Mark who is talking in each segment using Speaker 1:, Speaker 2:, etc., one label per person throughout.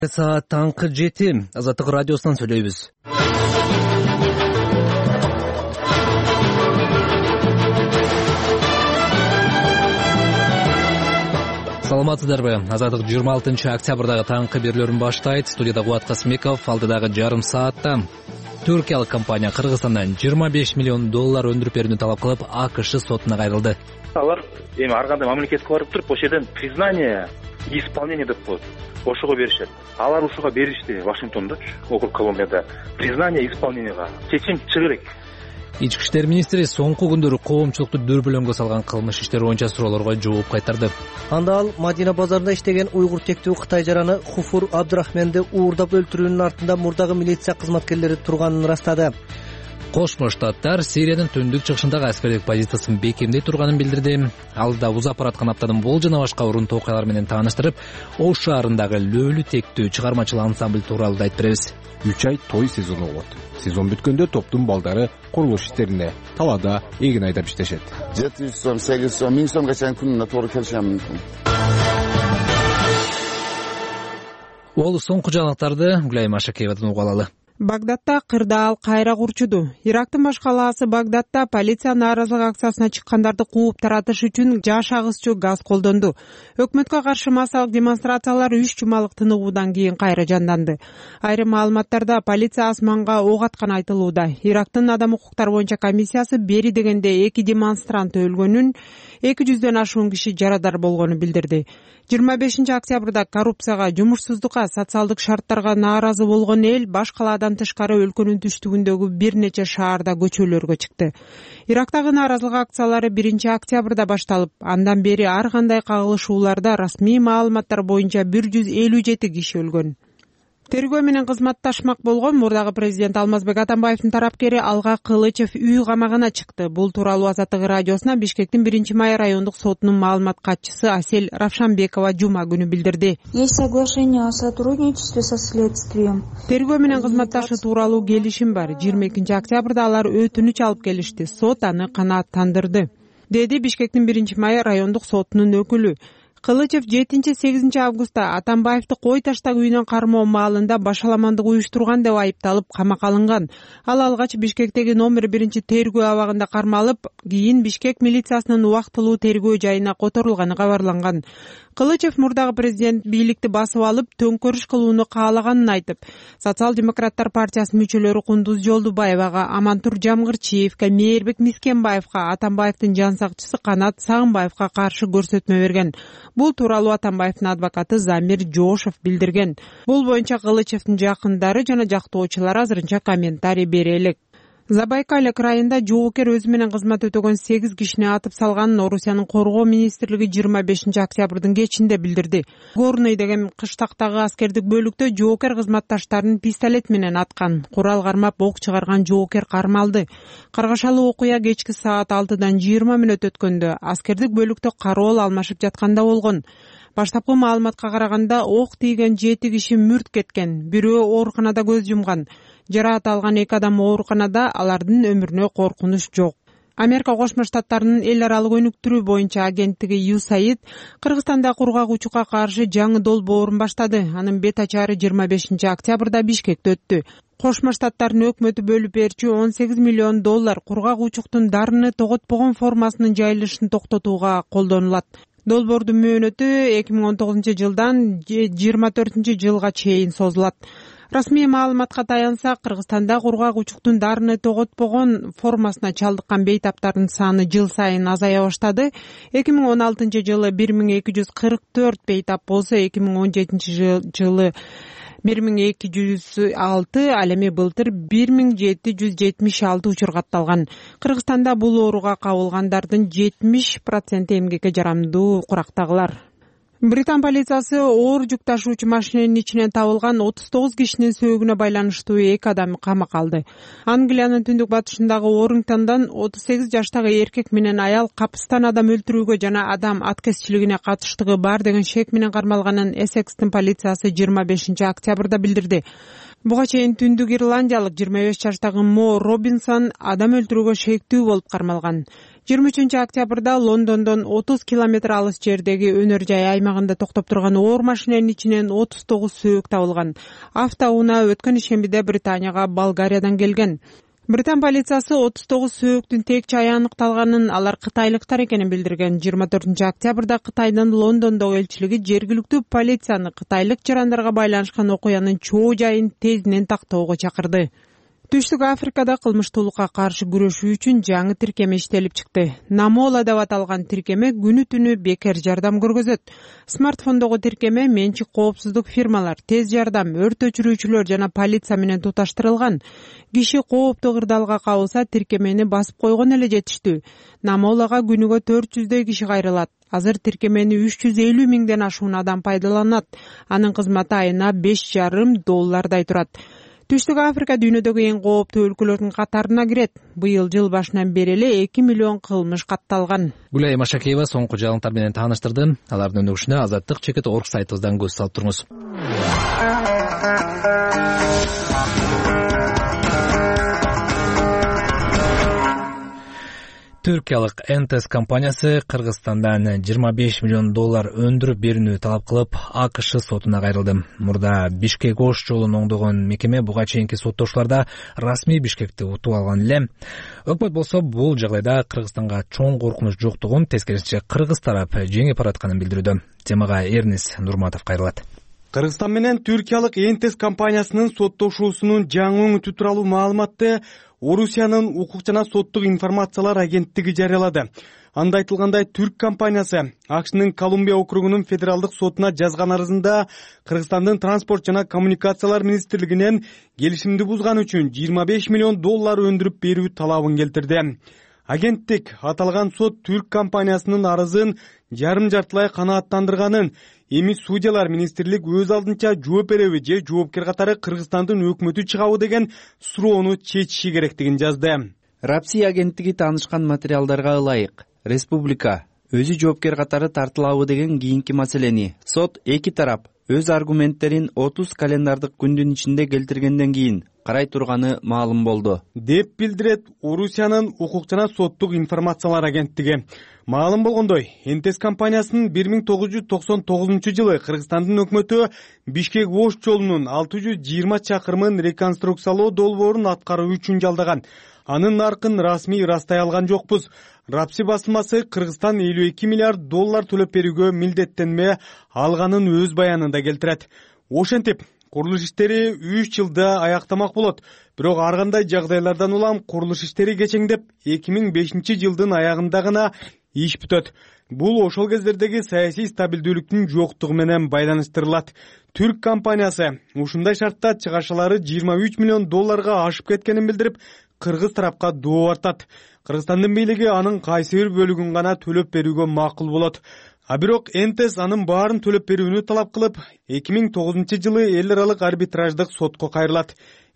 Speaker 1: Саат таңкы 7 Азаттык радиосунан сүйлөйбүз. Саламатсыздарбы? Азаттык 26 октябрдагы таңкы берүүлөрүн баштайт. Студияда Кубат Касымбеков. Алдыдагы жарым саатта Түркиялык компания Кыргызстандан $25 миллион өндүрүп берүүнү талап кылып, АКШ сотуна кайрылды.
Speaker 2: Алар эми ар кандай мамлекетке барып туруп, ошол жерден признание и исполнение деп коет. Ошого беришет. Алар ушуга беришти Вашингтондочу, округ Колумбияда. Признание исполнениега чечим чыгы керек.
Speaker 1: Ички иштер министри соңку күндөрү коомчулукту дүрбөлөңгө салган кылмыш иштери боюнча суроолорго жооп кайтарды.
Speaker 3: Анда ал Мадина базарында иштеген уйгур тектүү Кытай жараны Хуфур Абдурахменди уурдап өлтүрүүнүн артында мурдагы милиция кызматкерлери турганын ырастады.
Speaker 1: Кошмо Штаттар Сириянын түндүк чыгышындагы аскердик позициясын бекемдей турганын билдирди. Ал да узап бараткан аптадын бул жана башка урунтуу окуялар менен тааныштырып, Ош шаарындагы Лөлү тектүү чыгармачыл ансамбль тууралуу да айтып беребиз.
Speaker 4: 3 ай той сезону болот. Сезон бүткөндө топтун балдары курулуш иштерине, талаада эгин айдап иштешет.
Speaker 5: 700 сом, 800 сом, 1000 сомго чейин күнүнө туура келишем мүмкүн.
Speaker 1: Ол соңку жаңылыктарды Гүлайым Ашакеевадан угуп алалы.
Speaker 6: Багдадда кырдаал кайра курчуду. Ирактын баш калаасы Багдадда полиция нааразылык акциясына чыккандарды кууп таратыш үчүн жаш агысчу газ колдонду. Өкмөткө каршы массалык демонстрациялар 3 жумалык тыныгуудан кийин кайра жанданды. Айрым маалыматтарда полиция асманга ок атканы айтылууда. Ирактын адам укуктары боюнча комиссиясы бери дегенде 2 демонстрант өлгөнүн, 200дөн ашуун киши жарадар болгонун билдирди. 25 октябрда коррупцияга, жумушсуздукка, социалдык шарттарга нааразы болгон эл баш калаадан тышкары өлкөнүн түштүгүндөгү бир нече шаарда көчөлөргө чыкты. Ирактагы нааразылык акциялары 1 октябрда башталып, андан бери ар кандай кагылышууларда расмий маалыматтар боюнча 157 киши өлгөн. Тергөө менен кызматташмак болгон мурдагы президент Алмазбек Атамбаевдин тарапкери Алга Кылычев үй камагына чыкты. Бул тууралуу Азаттык радиосуна Бишкектин 1-май райондук сотунун маалымат катчысы Асель Равшанбекова жума күнү билдирди.
Speaker 7: Есть соглашение о сотрудничестве со следствием.
Speaker 6: Тергөө менен кызматташы тууралуу келишим бар. 22 октябрда алар өтүнүч алып келишти. Сот аны канааттандырды, деди Бишкектин 1-май райондук сотунун өкүлү. Кылычев 7-8 августта Атамбаевди кой таштак үйүнөн кармоо маалында башаламандык уюштурган деп айыпталып камакка алынган. Ал алгач Бишкектеги номер 1 тергөө абагында кармалып, кийин Бишкек милициясынын убактылуу тергөө жайына которулганы кабарланган. Кылычев мурдагы президент бийликти басып алып, төңкөрүш кылууну каалаганын айтып, Социал-демократтар партиясынын мүчөлөрү Кундуз Жолдубаевага, Амантур Жамгырчиевке, Мээрбек Мискенбаевка, Атамбаевдин жан сакчысы Канат Сагынбаевка каршы көрсөтмө берген. Бул тууралуу Атамбаевдин адвокаты Замир Жошев билдирген. Бул боюнча Кылычевдин жакындары жана жактоочулары азырынча комментарий бере элек. Забайкалье крайында жоокер өзү менен кызмат өтөгөн 8 кишини атып салганын Орусиянын коргоо министрлиги 25 октябрдын кечинде билдирди. Горный деген кыштактагы аскердик бөлүктө жоокер кызматташтарын пистолет менен аткан. Курал кармап ок чыгарган жоокер кармалды. Каргашалуу окуя кечки саат 6-дан 20 мүнөт өткөндө аскердик бөлүктө кароол алмашып жатканда болгон. Баштапкы маалыматка караганда ок тийген 7 киши мүрт кеткен. Бирөө ооруканада көз жумган. Жараат алган 2 адам ооруканада, алардын өмүрүнө коркунуч жок. Америка Кошмо Штаттарынын эл аралык өнүктүрүү боюнча агенттиги USAID Кыргызстанда кургак учукка каршы жаңы долбоорун баштады. Анын бет ачары 25 октябрда Бишкекте өттү. Кошмо Штаттардын өкмөтү бөлүп берчү $18 миллион кургак учуктун дарыны тоготпогон формасынын жайылышын токтотууга колдонулат. Долбоордун мөөнөтү 2019 жылдан 24 жылга чейин созулат. Расмий маалыматка таянсак, Кыргызстанда кургак учуктун дарыны тоготпогон формасына чалдыккан бейтаптардын саны жыл сайын азая баштады. 2016 жылы 1244 бейтап болсо, 2017 жылы 1206, ал эми былтыр 1776 учур катталган. Кыргызстанда бул ооруга кабылгандардын 70% эмгекке жарамдуу курактагылар. Британ полициясы оор жүк ташуучу машинанын ичинен табылган 39 кишинин сөөгүнө байланыштуу 2 адам камакка алды. Англиянын түндүк батышындагы Орингтондан 38 жаштагы эркек менен аял капыстан адам өлтүрүүгө жана адам аткезчилигине катыштыгы бар деген шек менен кармалганын Эссекстин полициясы 25 октябрда билдирди. Буга чейин түндүк ирландиялык 25 жаштагы Мо Робинсон адам өлтүрүүгө шектүү болуп кармалган. 23 октябрда Лондондон 30 километр алыс жердеги өнөр жай аймагында токтоп турган оор машинанын ичинен 39 сөөк табылган. Автоунаа өткөн ишембиде Британияга Болгариядан келген. Британ полициясы 39 сөөктүн тек чайы аныкталганын, алар кытайлыктар экенин билдирген. 24 октябрда Кытайдын Лондондогу элчилиги жергиликтүү полицияны кытайлык жарандарга байланышкан окуянын чоо жайын тезинен тактоого чакырды. Түштүк Африкада кылмыштуулукка каршы күрөшүү үчүн жаңы тиркеме иштелип чыкты. Намола деп аталган тиркеме күнү түнү бекер жардам көргөзөт. Смартфондогу тиркеме менчик коопсуздук фирмалар, тез жардам, өрт өчүрүүчүлөр жана полиция менен туташтырылган. Киши кооптуу кырдаалга кабылса тиркемени басып койгон эле жетиштүү. Намолага күнүгө 400 киши кайрылат. Азыр тиркемени 350 миңден ашуун адам пайдаланат. Анын кызматы айына $5,5 турат. Түштүк Африка дүйнөдөгү эң кооптуу өлкөлөрдүн катарына кирет. Быйыл жыл башынан бери эле 2 миллион кылмыш катталган.
Speaker 1: Гүлай Машакеева соңку жаңылыктар менен тааныштырды. Алардын өнүгүшүнө Азаттык Чекит.org сайтыбыздан көз салып туруңуз. Түркиялык НТС компаниясы Кыргызстандан $25 миллион өндүрүп берүүнү талап кылып, АКШ сотуна кайрылды. Мурда Бишкек-Ош жолун оңдогон мекеме буга чейинки соттоштууларда расмий Бишкекти утуп алган эле. Өкмөт болсо бул жагдайда Кыргызстанга чоң коркунуч жоктугун, тескерисинче кыргыз тарап жеңип баратканын билдирүүдө. Темага Эрнис Нурматов кайрылат.
Speaker 8: Кыргызстан менен Түркиялык НТС компаниясынын соттошуусунун жаңы өңүтү тууралуу маалыматты Орусиянын укук жана соттук информациялар агенттиги жарыялады. Анда айтылгандай, түрк компаниясы АКШнын Колумбия округунун федералдык сотуна жазган арызында Кыргызстандын транспорт жана коммуникациялар министрлигинен келишимди бузган үчүн $25 миллион өндүрүп берүү талабын келтирди. Агенттик аталган сот түрк компаниясынын арызын жарым-жартылай канааттандырганын, эми судьялар министрлик өз алдынча жооп береби же жоопкер катары Кыргызстандын өкмөтү чыгабы деген суроону чечиши керектигин жазды.
Speaker 9: Рапси агенттиги таанышкан материалдарга ылайык республика өзү жоопкер катары тартылабы деген кийинки маселени сот эки тарап өз аргументтерин 30 календардык күндүн ичинде келтиргенден кийин карай турганы маалым болду,
Speaker 8: деп билдирет Орусиянын укук жана соттук информациялар агенттиги. Маалым болгондой, НТС компаниясынын 1999 жылы Кыргызстандын өкмөтү Бишкек-Ош жолунун 620 чакырымын реконструкциялоо долбоорун аткаруу үчүн жалдаган. Анын наркын расмий ырастай алган жокпуз. Рапси басылмасы Кыргызстан $52 миллиард төлөп берүүгө милдеттенме алганын өз баянында келтирет. Ошентип, курулуш иштери 3 жылда аяктамак болот. Бирок ар кандай жагдайлардан улам курулуш иштери кечеңдеп 2005 жылдын аягында гана иш бүтөт. Бул ошол кездердеги саясий стабилдүүлүктүн жоктугу менен байланыштырылат. Түрк компаниясы ушундай шартта чыгашалары $23 миллион ашып кеткенин билдирип, кыргыз тарапка доо артат. Кыргызстандын бийлиги анын кайсы бир бөлүгүн гана төлөп берүүгө макул болот. А бирок НТС анын баарын төлөп берүүнү талап кылып, 2009 жылы эл аралык арбитраждык сотко кайрылат.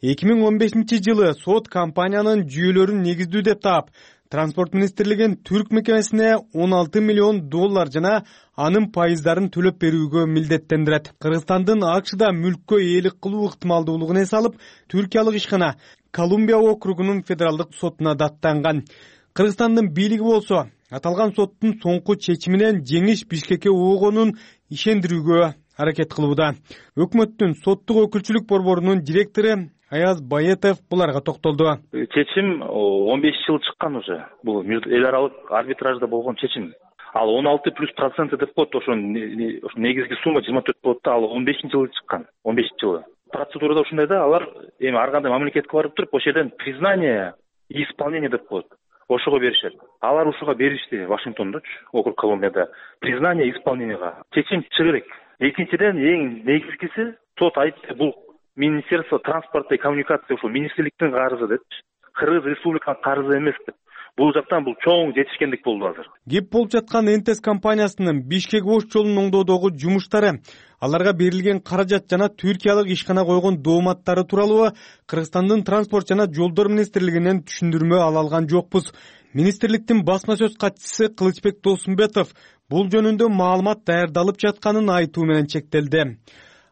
Speaker 8: 2015 жылы сот компаниянын жүйөлөрүн негиздүү деп таап, Транспорт министрлигин түрк мекемесине $16 миллион жана анын пайыздарын төлөп берүүгө милдеттендирет. Кыргызстандын АКШда мүлккө ээлик кылуу ыктымалдуулугун эс алып, түркиялык ишкана Колумбия округунун федералдык сотуна даттанган. Кыргызстандын бийлиги болсо аталган соттун соңку чечиминен жеңиш Бишкекке оогонун ишендирүүгө аракет кылууда. Өкмөттүн соттук өкүлчүлүк борборунун директору Аяз Байетов буларга токтолду.
Speaker 2: Чечим 15 жыл чыккан уже. Бул эл аралык арбитражда болгон чечим. Ал 16+% деп коет, ошо негизги сумма 24 болот да, ал 15 жылы чыккан. 15 жылы. Процедурада ушундай да, алар эми ар кандай мамлекетке барып туруп, ошол жерден признание и исполнение деп коет. Ошого беришет. Алар ушуга беришти Вашингтондочу, округ Колумбияда. Признание исполнениега чечим чыгы керек. Экинчиден эң негизгиси сот айтты, бул Министерство транспорта и коммуникации ушул министрликтин карызы деп. Кыргыз республиканын карызы эмес деп. Бул жактан бул чоң жетишкендик болду азыр.
Speaker 8: Кеп болуп жаткан НТС компаниясынын Бишкек-Ош жолун оңдоодогу жумуштары, аларга берилген каражат жана түркиялык ишкана койгон дооматтары тууралуу Кыргызстандын транспорт жана жолдор министрлигинен түшүндүрмө ала алган жокпуз. Министрликтин басма сөз катчысы Кылычбек Досумбетов бул жөнүндө маалымат даярдалып жатканын айтуу менен чектелди.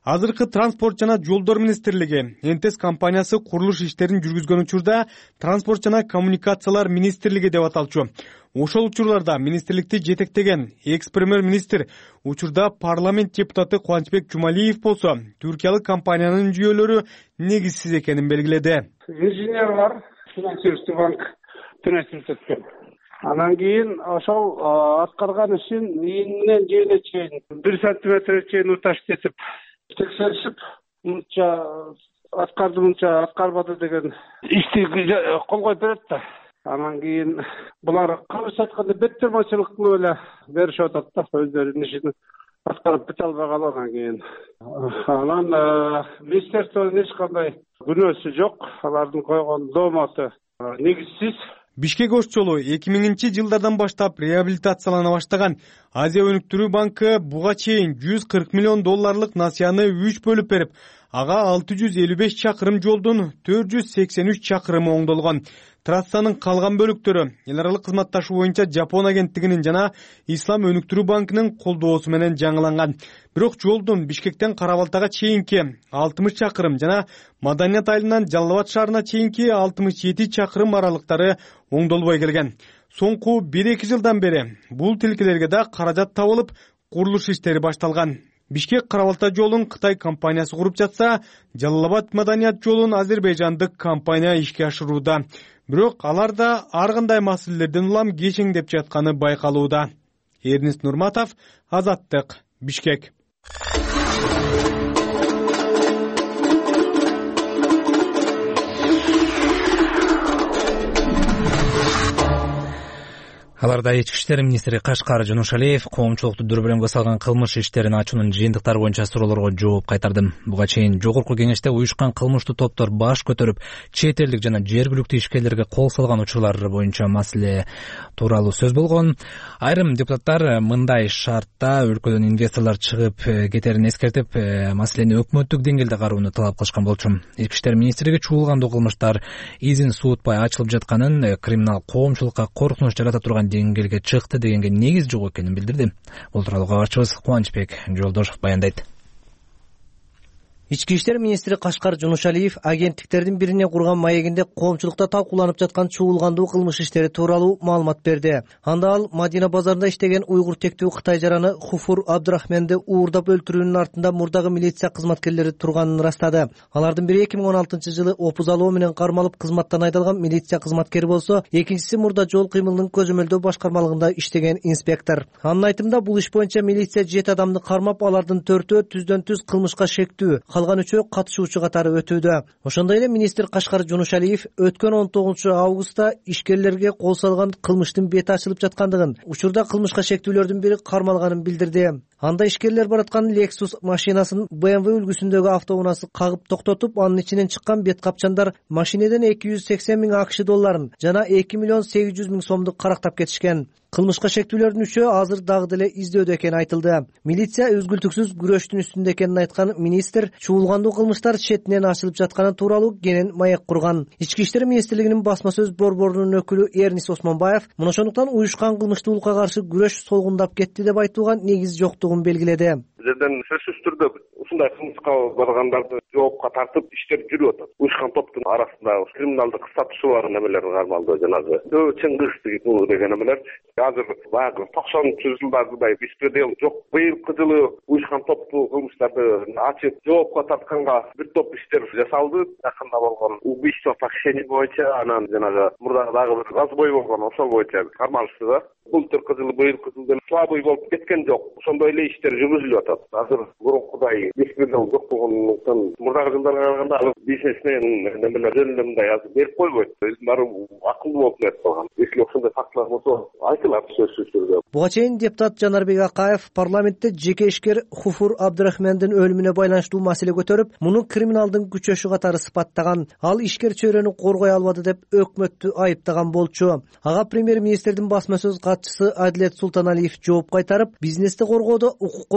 Speaker 8: Азыркы транспорт жана жолдор министрлиги НТС компаниясы курулуш иштерин жүргүзгөн учурда транспорт жана коммуникациялар министрлиги деп аталчу. Ошол учурларда министрликти жетектеген экс премьер-министр учурда парламент депутаты Кубанычбек Жумалиев болсо, түркиялык компаниянын жүйөлөрү негизсиз экенин белгиледи.
Speaker 10: Инженер бар, финансировский банк финансировать эткен. Анан кийин ошол аткарган ишин ийин менен жээне чейин 1 сантиметрге чейин уташ кетип текшеришип, мынча аткарды, мынча аткарбады деген ишти кол коюп берет да. Анан кийин булар кыргызча айтканда беттермачылык кылып эле беришип атат да, өздөрүнүн ишин аткарып бете албай калып анан кийин. Анан министрликтин эч кандай күнөөсү жок, алардын койгон домоту негизсиз.
Speaker 8: Бишкек ош жолу 2000-жылдардан баштап реабилитациялана баштаган. Азия өнүктүрүү банкы буга чейин $140 миллион насыяны 3 бөлүп берип, ага 655 чакырым жолдун 483 чакырымы оңдолгон. Трассанын калган бөлүктөрү эл аралык кызматташуу боюнча Жапон агенттигинин жана Ислам өнүктүрүү банкынын колдоосу менен жаңыланган. Бирок жолдун Бишкектен Кара-Балтага чейинки 60 чакырым жана Маданият айылынан Жалал Абад шаарына чейинки 67 чакырым аралыктары оңдолбой келген. Соңку 1-2 жылдан бери бул тилкелерге да каражат табылып, курулуш иштери башталган. Бишкек Кара-Балта жолун Кытай компаниясы куруп жатса, Жалал Абад Маданият жолун азербайжандык компания ишке ашырууда. Бирок алар да ар кандай маселелерден улам кечеңдеп жатканы байкалууда. Эрнест Нурматов, Азаттык, Бишкек.
Speaker 1: Аларда ички иштер министри Кашкар Жонушалиев коомчулукту дүрбөлөңгө салган кылмыш иштерин ачуунун жыйынтыктары боюнча суроолорго жооп кайтарды. Буга чейин жогорку кеңеште уюшкан кылмыштуу топтор баш көтөрүп, чет элдик жана жергиликтүү ишкерлерге кол салган учурлар боюнча маселе тууралуу сөз болгон. Айрым депутаттар мындай шартта өлкөдөн инвесторлор чыгып кетерин эскертип, маселени өкмөттүк деңгээлде кароону талап кылышкан болчу. Ички иштер министрлиги чуулгандуу кылмыштар изин суутпай ачылып жатканын, криминал коомчулукка коркунуч жарата турган деңгээлге чыкты дегенге негиз жок экенин билдирди. Бул тууралуу кабарчыбыз Кубанычбек Жолдошов баяндайт.
Speaker 3: Ички иштер министри Кашкар Жонушалиев агенттиктердин бирине курган маегинде коомчулукта талкууланып жаткан чуулгандуу кылмыш иштери тууралуу маалымат берди. Анда ал Мадина базарында иштеген уйгур тектүү Кытай жараны Хуфур Абдрахменди уурдап өлтүрүүнүн артында мурдагы милиция кызматкерлери турганын ырастады. Алардын бири 2016-жылы опузалоо менен кармалып кызматтан айдалган милиция кызматкери болсо, экинчиси мурда жол кыймылынын көзөмөлдөө башкармалыгында иштеген инспектор. Анын айтымында бул иш боюнча милиция 7 адамды кармап, алардын 4-өө түздөн-түз кылмышка шектүү, калган 3-өө катышуучу катары өтүүдө. Ошондой эле министр Кашкар Жонушалиев өткөн 19-августта ишкерлерге кол салган кылмыштын бети ачылып жаткандыгын, учурда кылмышка шектүүлөрдүн бири кармалганын билдирди. Анда ишкерлер бараткан Lexus машинасын BMW үлгүсүндөгү автоунаасы кагып токтотуп, анын ичинен чыккан бет капчандар машинеден 280 миң АКШ долларын жана 2 миллион 800 миң сомду карактап кетишкен. Кылмышка шектүүлөрдүн 3-өө азыр дагы деле издөөдө экени айтылды. Милиция үзгүлтүксүз күрөштүн үстүндө экенин айткан министр чуулгандуу кылмыштар четинен ашылып жатканы тууралуу кенен маек курган. Ички иштер министрлигинин басма сөз борборунун өкүлү Эрнис Осмонбаев мына ошондуктан уюшкан кылмыштуулукка каршы күрөш солгундап кетти деп айтууга негиз жоктугун белгиледи.
Speaker 11: Жерден сөзсүз түрдө ушундай кылмышка баргандарды жоопко тартып иштер жүрүп атат. Уюшкан топтун арасында криминалдык статусу бар немелер кармалды, жанагы чыңгыз деген немелер. Азыр баягы 90-жылдардагы беспредел жок. Быйылкы жылы уюшкан топтуу кылмыштарды ачып жоопко тартканга бир топ иштер жасалды. Жакында болгон убийство похищение боюнча, анан жанагы мурда дагы бир разбой болгон, ошол боюнча кармалышты да. Былтыркы жылы, быйылкы жылы слабый болуп кеткен жок. Ошондой эле иштер жүргүзүлүп атат. Азыр мурункудай беспредел жок болгондуктан мурдагы жылдарга караганда бизнесмен немелер жөнүндө азыр берип койбойт. Баары акылдуу болуп кетип калган. Если ошондой фактылар болсо айтылат сөзсүз түрдө.
Speaker 3: Буга чейин депутат Жанарбек Акаев парламентте жеке ишкер Хуфур Абдрахмендин өлүмүнө байланыштуу маселе көтөрүп, муну криминалдын күчөшү катары сыпаттаган. Ал ишкер чөйрөнү коргой албады деп өкмөттү айыптаган болчу. Ага премьер-министрдин басма сөз катчысы Адилет Султаналиев жооп кайтарып, бизнести коргоодо укук коргоо жана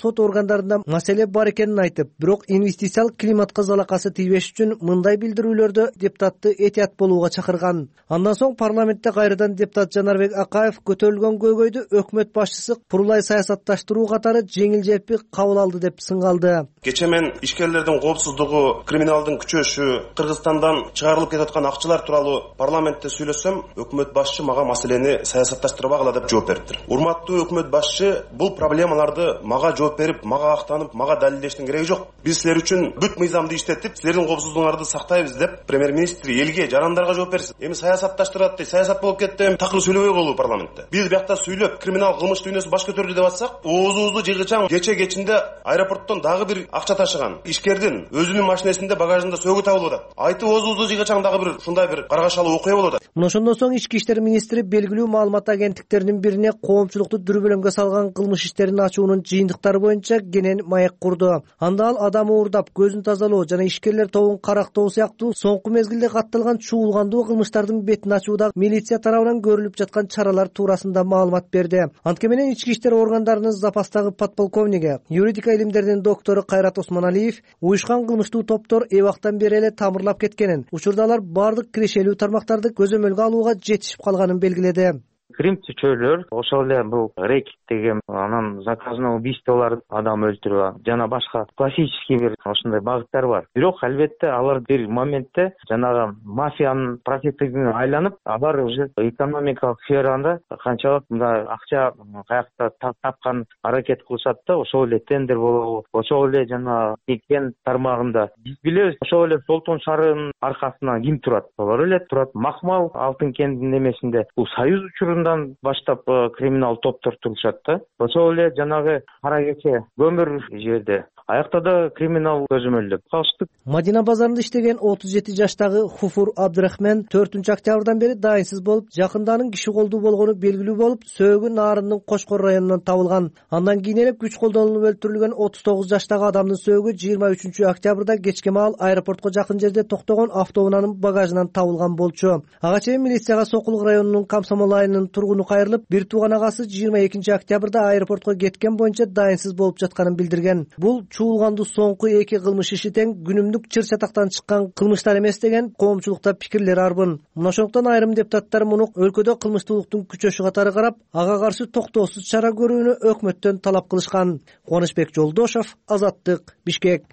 Speaker 3: сот органдарында маселе бар экенин айтып, бирок инвестициялык климатка залакасы тийбеш үчүн мындай билдирүүлөрдө депутатты этият болууга чакырган. Андан соң парламентте кайрадан депутат Жанарбек Акаев көтөрүлгөн көйгөйдү өкмөт башчысы курулай саясатташтыруу катары жеңил желпи кабыл алды деп сыңгалды.
Speaker 12: Кече мен ишкерлердин коопсуздугу, криминалдын күчөшү, Кыргызстандан чыгарылып кетип аткан акчалар тууралуу парламентте сүйлөсөм, өкмөт башчы мага маселени саясатташтырбагыла деп жооп бериптир. Урматтуу өкмөт башчы, бул проблемаларды мага жооп берип, мага актанып, мага далилдештин кереги жок. Биз силер үчүн бүт мыйзамды иштетип, силердин коопсуздугуңарды сактайбыз деп премьер-министр элге, жарандарга жооп берсин. Эми саясатташтырат дейт, саясат болуп кетти, такыр сүйлөбөй болуу парламентте. Биз биякта сүйлөп, криминал кылмыш дүйнөсү баш көтөрдү деп атсак, оозубузду жыгычаң кече-кечинде аэропорттон дагы бир акча ташыган ишкердин өзүнүн машинесинде багажында сөөгү табылып атат. Айтып оозубузду жыгычаң дагы бир ушундай бир каргашалуу окуя болуп атат.
Speaker 3: Мына ошондон соң ички иштер министри белгилүү маалымат агенттиктеринин бирине коомчулукту дүрбөлөңгө салган кылмыш иштерин ачуунун жыйынтыктары боюнча кенен маек курду. Анда ал адам уурдап, көзүн тазалоо жана ишкерлер тобун карактоо сыяктуу соңку мезгилде катталган чуулгандуу кылмыштардын бетин ачууда милиция тарабынан көрүлүп жаткан чаралар туурасында маалымат берди. Анткени менен ички иштер органдарынын запастагы подполковниги, юридика илимдеринин доктору Кайрат Осмоналиев уюшкан кылмыштуу топтор эбактан бери эле тамырлап кеткенин, учурда алар бардык кирешелүү тармактарды көзөмөлгө алууга жетишип калганын белгиледи.
Speaker 13: Кримчүчөлөр, ошол эле бул рэкет деген, анан заказное убийстволор, адам өлтүрүү жана башка классический бир ошондой багыттар бар. Бирок албетте алар бир моментте жанагы мафиянын профитине айланып, алар уже экономикалык сферада канчалык мындай акча каякта тапкан аракет кылышат да, ошол эле тендер болобу, ошол эле жана кен тармагында. Биз билебиз, ошол эле Солтон шаарынын аркасынан ким турат? Алар эле турат. Макмал алтын кенинин эмесинде бул союз учурунда баштап криминал топтор турушат да. Ошол эле жанагы кара кече көмүр жерде аякта да криминал көзөмөлдөп калыштык.
Speaker 3: Мадина базарында иштеген 37 жаштагы Хуфур Абдрахман 4-октябрдан бери дайынсыз болуп, жакында анын киши колдуу болгону белгилүү болуп, сөөгү Нарындын Кошкор районунан табылган. Андан кийин эле күч колдонулуп өлтүрүлгөн 39 жаштагы адамдын сөөгү 23-октябрда кечке маал аэропортко жакын жерде токтогон автоунаанын багажынан табылган болчу. Ага чейин милицияга Сокулук районунун Комсомол айылынын тургуну кайрылып, бир тууган агасы 22-октябрда аэропортко кеткен боюнча дайынсыз болуп жатканын билдирген. Бул чуулгандуу соңку эки кылмыш иши тең күнүмдүк чыр чатактан чыккан кылмыштар эмес деген коомчулукта пикирлер арбын. Мына ошондуктан айрым депутаттар муну өлкөдө кылмыштуулуктун күчөшү катары карап, ага каршы токтоосуз чара көрүүнү өкмөттөн талап кылышкан. Кубанычбек Жолдошов, Азаттык, Бишкек.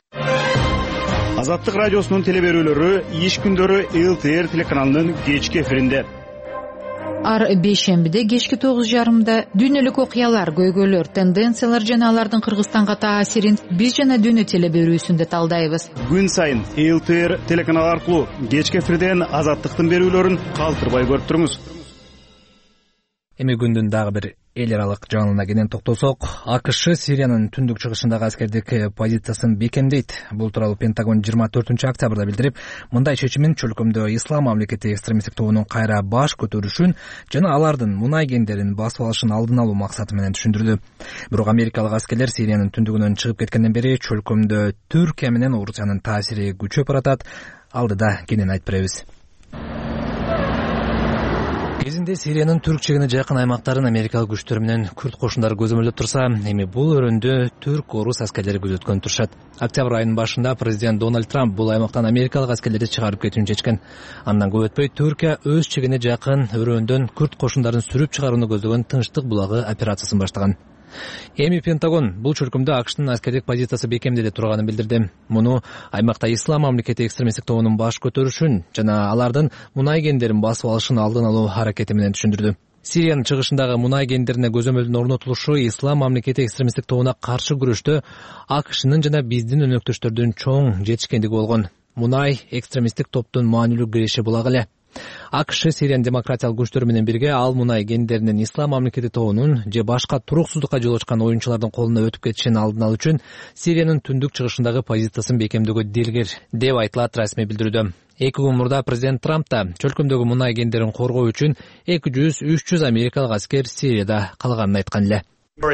Speaker 14: Азаттык радиосунун телеберүүлөрү иш күндөрү ЛТР телеканалынын кечки эфиринде.
Speaker 15: Ар бейшембиде кечки 9:30 дүйнөлүк окуялар, көйгөйлөр, тенденциялар жана алардын Кыргызстанга таасирин биз жана дүйнө телеберүүсүндө талдайбыз.
Speaker 14: Күн сайын ЛТР телеканалы аркылуу кечки эфирден Азаттыктын берүүлөрүн калтырбай көрүп туруңуз.
Speaker 1: Эми күндүн дагы бир эл аралык жаңылыгына кенен токтолсок, АКШ Сириянын түндүк чыгышындагы аскердик позициясын бекемдейт. Бул тууралуу Пентагон 24-октябрда билдирип, мындай чечимин чөлкөмдө ислам мамлекети экстремисттик тобунун кайра баш көтөрүшүн жана алардын мунай кендерин басып алышын алдын алуу максаты менен түшүндүрдү. Бирок америкалык аскерлер Сириянын түндүгүнөн чыгып кеткенден бери чөлкөмдө Түркия менен Орусиянын таасири күчөп баратат. Алдыда кенен айтып беребиз. Кезинде Сириянын түрк чегине жакын аймактарын америкалык күчтөр менен күрд кошундары көзөмөлдөп турса, эми бул өрөндө түрк-орус аскерлери күзөткөн турушат. Октябрь айынын башында президент Дональд Трамп бул аймактан америкалык аскерлерди чыгарып кетүүнү чечкен. Андан көп өтпөй Түркия өз чегине жакын өрөөндөн күрд кошундарын сүрүп чыгарууну көздөгөн Тынчтык булагы операциясын баштаган. Эми Пентагон бул чөлкөмдө АКШтын аскердик позициясы бекемдеде турганын билдирди. Муну аймакта ислам мамлекети экстремисттик тобунун баш көтөрүшүн жана алардын мунай кендерин басып алышын алдын алуу аракети менен түшүндүрдү. Сириянын чыгышындагы мунай кендерине көзөмөлдүн орнотулушу ислам мамлекети экстремисттик тобуна каршы күрөштө АКШнын жана биздин өнөктөштөрдүн чоң жетишкендиги болгон. Мунай экстремисттик топтун маанилүү киреши булагы эле. АКШ Сириянын демократиялык күчтөрү менен бирге ал мунай кендеринин ислам мамлекети тобунун же башка туруксуздукка жол ачкан оюнчулардын колуна өтүп кетишин алдын алуу үчүн Сириянын түндүк чыгышындагы позициясын бекемдөөгө дилгир деп айтылат расмий билдирүүдө. 2 күн мурда президент Трамп да чөлкөмдөгү мунай кендерин коргоо үчүн 200-300 америкалык аскер Сирияда калганын айткан эле.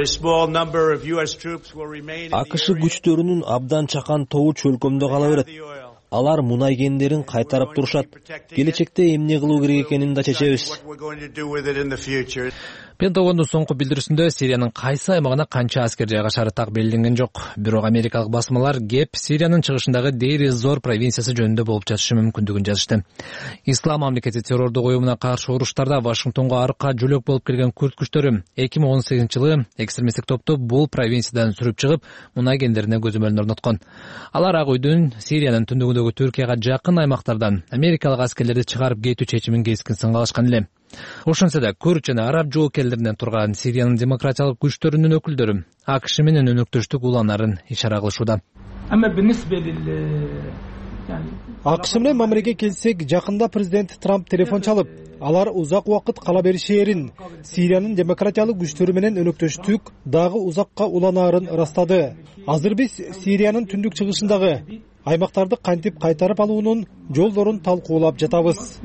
Speaker 16: АКШ күчтөрүнүн абдан чакан тобу чөлкөмдө кала берет. Алар мунай кендерин кайтарып турушат. Келечекте эмне кылуу керек экенин да чечебиз.
Speaker 1: Пентагондун соңку билдирүүсүндө Сириянын кайсы аймагына канча аскер жайгашары так белгиленген жок. Бирок америкалык басмалар кеп Сириянын чыгышындагы Дейр Зор провинциясы жөнүндө болуп жатышы мүмкүндүгүн жазышты. Ислам мамлекети террордук уюмуна каршы уруштарда Вашингтонго арка жөлөк болуп келген күрд күчтөрү 2018-жылы экстремисттик топту бул провинциядан сүрүп чыгып, мунай кендерине көзөмөлүн орноткон. Алар Ак үйдүн Сириянын түндүгүндөгү Түркияга жакын аймактардан америкалык аскерлерди чыгарып кетүү чечимин кескин сынга алышкан эле. Ошентсе да күрд жана араб жоокерлеринен турган Сириянын демократиялык күчтөрүнүн өкүлдөрү АКШ менен өнөктөштүк уланарын ишара кылышууда.
Speaker 17: АКШ менен мамилеге келсек, жакында президент Трамп телефон чалып, алар узак убакыт кала беришээрин, Сириянын демократиялык күчтөрү менен өнөктөштүк дагы узакка уланаарын ырастады. Азыр биз Сириянын түндүк чыгышындагы аймактарды кантип кайтарып алуунун жолдорун талкуулап жатабыз.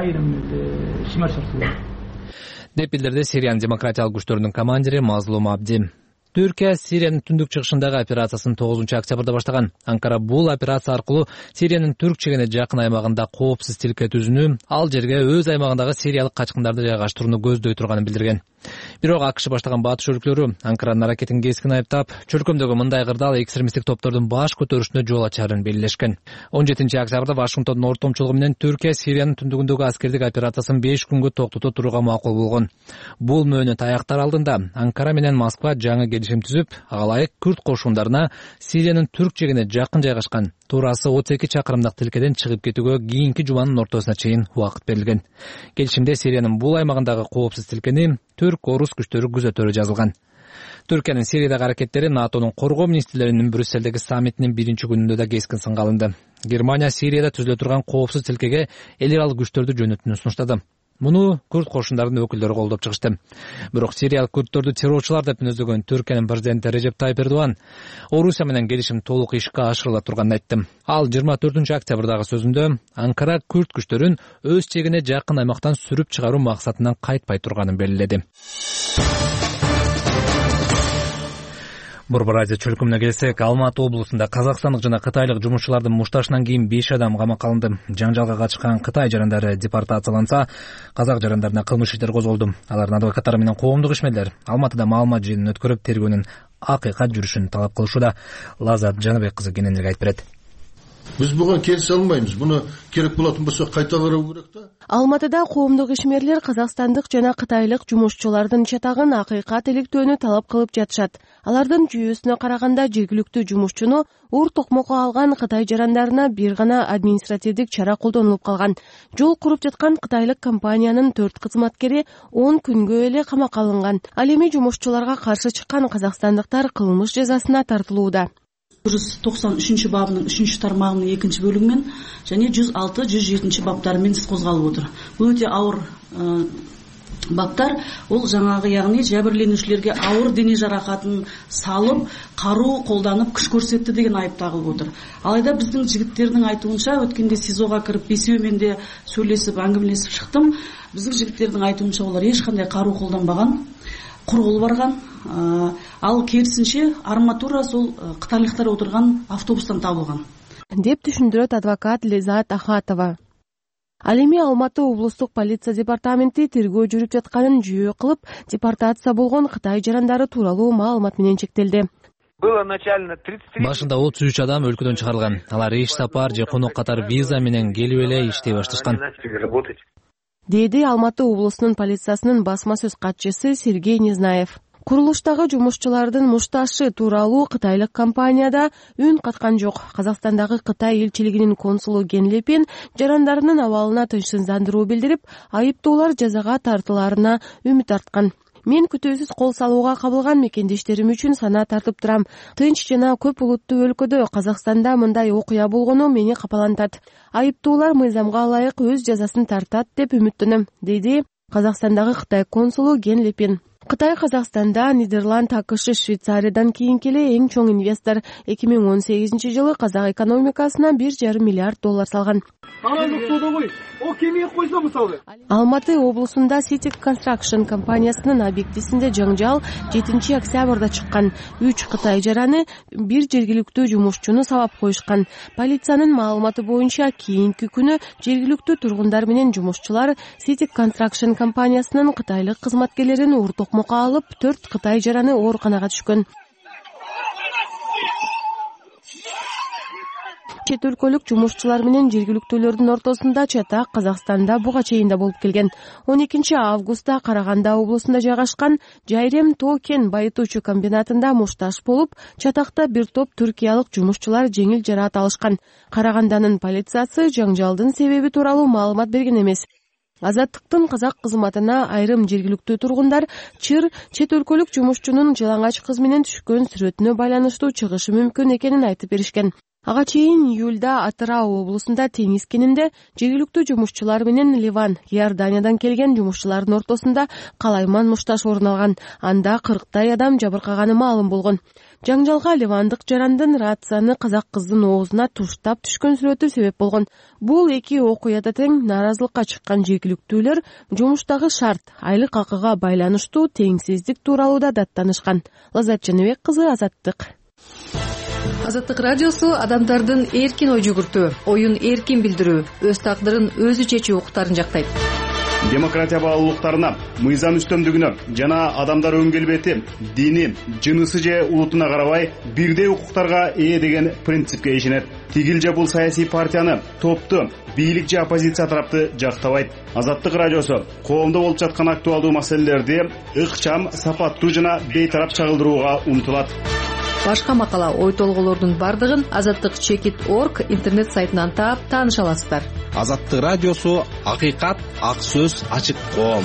Speaker 1: Деп билдирди Сириянын демократиялык күчтөрүнүн командири Мазлум Абди. Түркия Сириянын түндүк чыгышындагы операциясын 9-октябрда баштаган. Анкара бул операция аркылуу Сириянын түрк чегине жакын аймагында коопсуз тилке түзүүнү, ал жерге өз аймагындагы сириялык качкындарды жайгаштырууну көздөй турганын билдирген. Бирок АКШ баштаган батыш өлкөлөрү Анкаранын аракетин кескин айыптап, чөлкөмдөгү мындай кырдаал экстремисттик топтордун баш көтөрүшүнө жол ачарын белгилешкен. 17-октябрда Вашингтондун ортомчулугу менен Түркия Сириянын түндүгүндөгү аскердик операциясын 5 күнгө токтото турууга макул болгон. Бул мөөнөт аяктар алдында Анкара менен Москва жаңы келишим түзүп, ага ылайык күрд кошундарына Сириянын түрк чегине жакын жайгашкан туурасы 32 чакырымдык тилкеден чыгып кетүүгө кийинки жуманын ортосуна чейин убакыт берилген. Келишимде Сириянын бул аймагындагы коопсуз тилкени түрк-орус күчтөрү күзөтөрү жазылган. Түркиянын Сириядагы аракеттери НАТОнун коргоо министрлеринин Брюссельдеги саммитинин 1-күнүндө да кескин сынга алынды. Германия Сирияда түзүлө турган коопсуз тилкеге эл аралык күчтөрдү жөнөтүүнү сунуштады. Муну күрд кошундарынын өкүлдөрү колдоп чыгышты. Бирок сириялык күрдтөрдү террорчулар деп мүнөздөгөн Түркиянын президенти Режеп Тайип Эрдоган Орусия менен келишим толук ишке ашырыла турганын айтты. Ал 24-октябрдагы сөзүндө Анкара күрд күчтөрүн өз чегине жакын аймактан сүрүп чыгаруу максатынан кайтпай турганын белгиледи. Борбор Азия чөлкөмүнө келсек, Алматы облусунда казакстандык жана кытайлык жумушчулардын мушташынан кийин 5 адам камакка алынды. Жаңжалга катышкан Кытай жарандары депортацияланса, казак жарандарына кылмыш иштер козголду. Алардын адвокаттары менен коомдук ишмерлер Алматыда маалымат жыйынын өткөрүп, тергөөнүн акыйкат жүрүшүн талап кылышууда. Лазат Жаныбек кызы кененирээк айтып берет.
Speaker 18: Биз буга келише албайбыз. Буну керек болотун болсо кайта кароо керек да.
Speaker 19: Алматыда коомдук ишмерлер казакстандык жана кытайлык жумушчулардын чатагын акыйкат иликтөөнү талап кылып жатышат. Алардын жүйөсүнө караганда жергиликтүү жумушчуну ур токмокко алган Кытай жарандарына бир гана административдик чара колдонулуп калган. Жол куруп жаткан кытайлык компаниянын 4 кызматкери 10 күнгө эле камакка алынган. Ал эми жумушчуларга каршы чыккан казакстандыктар кылмыш жазасына тартылууда.
Speaker 20: 193 бабынын 3-тармагынын 2-бөлүгүмен және 106-107 баптарымен іс қозғалып отыр. Бұл өте ауыр баптар, ол жаңағы яғни жәбірленушілерге ауыр дене жарақатын салып, қару қолданып күш көрсетті деген айып тағылып отыр. Алайда біздің жігіттердің айтуынша, өткенде СИЗОға кіріп бесеуімен де сөйлесіп, әңгімелесіп шықтым. Біздің жігіттердің айтуынша олар ешқандай қару қолданбаған, құрғыл барған. Ал керісінше арматура сол қытайлықтар отырған автобустан табылған.
Speaker 19: Деп түшүндүрөт адвокат Лизат Ахатова. Ал эми Алматы облустук полиция департаменти тергөө жүрүп жатканын жүйө кылып, депортация болгон Кытай жарандары тууралуу маалымат менен чектелди.
Speaker 1: Башында 33 адам өлкөдөн чыгарылган. Алар иш сапар же конок катар виза менен келип эле иштей башташкан.
Speaker 19: Деди Алматы облусунун полициясынын басма сөз катчысы Сергей Незнаев. Курулуштагы жумушчулардын мушташы тууралуу кытайлык компанияда үн каткан жок. Казакстандагы Кытай элчилигинин консулу Ген Лепен жарандарынын абалына тынчсыздандыруу билдирип, айыптоолор жазага тартылаарына үмүт арткан. Мен күтүүсүз кол салууга кабылган мекендештерим үчүн санаа тартып турам. Тынч жана көп улуттуу өлкөдө Казакстанда мындай окуя болгону мени капалантат. Айыптоолор мыйзамга ылайык өз жазасын тартат деп үмүттөнөм, деди Казакстандагы Кытай консулу Ген Лепен. Кытай Казакстанда Нидерланд, АКШ, Швейцариядан кийинки эле эң чоң инвестор. 2018 жылы казак экономикасына $1,5 миллиард салган.
Speaker 21: Аралдык содобой о кемеге койсо мисалы.
Speaker 19: Алматы облусунда City Construction компаниясынын объектисинде жаңжал 7 октябрда чыккан. 3 Кытай жараны бир жергиликтүү жумушчуну сабап коюшкан. Полициянын маалыматы боюнча кийинки күнү жергиликтүү тургундар менен жумушчулар City Construction компаниясынын кытайлык кызматкерлерин уртокмокко алып 4 Кытай жараны ооруканага түшкөн. Чет өлкөлүк жумушчулар менен жергиликтүүлөрдүн ортосунда чатак Казакстанда буга чейин да болуп келген. 12 августта Караганда облусунда жайгашкан Жайрем тоо-кен байытуучу комбинатында мушташ болуп, чатакта бир топ түркиялык жумушчулар жеңил жараат алышкан. Караганданын полициясы жаңжалдын себеби тууралуу маалымат берген эмес. Азаттыктын казак кызматына айрым жергиликтүү тургундар чыр чет өлкөлүк жумушчунун жалаңач кыз менен түшкөн сүрөтүнө байланыштуу чыгышы мүмкүн экенин айтып беришкен. Ага чейин июлда Атырау облусунда теңиз кенинде жергиликтүү жумушчулар менен Ливан, Иорданиядан келген жумушчулардын ортосунда калайман мушташ орун алган. Анда 40 адам жабыркаганы маалым болгон. Жаңжалга ливандык жарандын рацияны казак кыздын оозуна туштап түшкөн сүрөтү себеп болгон. Бул эки окуяда тең нааразылыкка чыккан жергиликтүүлөр жумуштагы шарт, айлык акыга байланыштуу теңсиздик тууралуу да даттанышкан. Лаззат Жаныбек кызы, Азаттык.
Speaker 22: Азаттык радиосу адамдардын эркин ой жүгүртүү, оюн эркин билдирүү, өз тагдырын өзү чечүү укуктарын жактайт.
Speaker 14: Демократия баалуулуктарына, мыйзам үстөмдүгүнө жана адамдар өн келбети, дини, жынысы же улутуна карабай бирдей укуктарга ээ деген принципке ишенет. Тигил же бул саясий партияны, топту, бийлик же оппозиция тарапты жактабайт. Азаттык радиосу коомдо болуп жаткан актуалдуу маселелерди ыкчам, сапаттуу жана бейтарап чагылдырууга умтулат.
Speaker 22: Башка макала, ой толголордун бардыгын azattik.org интернет сайтынан таап тааныша аласыздар.
Speaker 1: Азаттык радиосу акыйкат, ак сөз, ачык коом.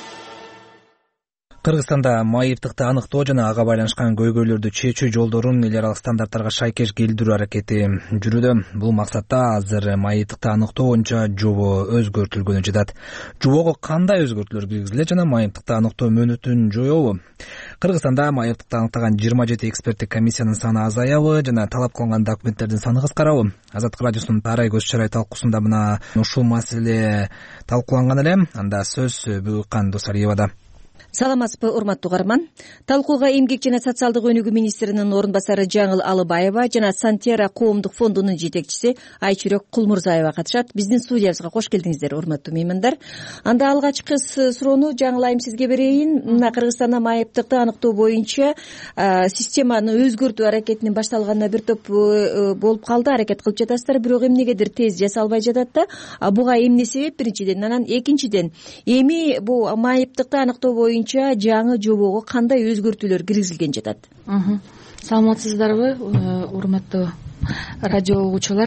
Speaker 1: Кыргызстанда майыптыкты аныктоо жана ага байланышкан көйгөйлөрдү чечүү жолдорун эл аралык стандарттарга шайкеш келтирүү аракети жүрүүдө. Бул максатта азыр майыптыкты аныктоо боюнча жобо өзгөртүлгөнү жатат. Жобого кандай өзгөртүүлөр киргизилет жана майыптыкты аныктоо мөөнөтүн жоёбу? Кыргызстанда майыптыкты аныктаган 27 эксперттик комиссиянын саны азаябы жана талап кылынган документтердин саны кыскарабы? Азаттык радиосунун Тарай көз чарай талкуусунда мына ушул маселе талкууланган эле. Анда сөз Бүгүккан Досалиевада.
Speaker 23: Саламатсызбы, урматтуу угарман. Талкууга Эмгек жана социалдык өнүгүү министринин орун басары Жаңыл Алыбаева жана Сантера коомдук фондунун жетекчиси Айчүрөк Кулмурзаева катышат. Биздин студиябызга кош келдиңиздер, урматтуу меймандар. Анда алгачкы суроону Жаңыл айым сизге берейин. Мына Кыргызстанда майыптыкты аныктоо боюнча системаны өзгөртүү аракетинин башталганына бир топ болуп калды, аракет кылып жатасыздар, бирок эмнегедир тез жасалбай жатат да. Буга эмне себеп биринчиден, анан экинчиден эми бул майыптыкты аныктоо боюнча жаңы жобого кандай өзгөртүүлөр киргизилген жатат?
Speaker 24: Саламатсыздарбы, урматтуу радио угуучулар.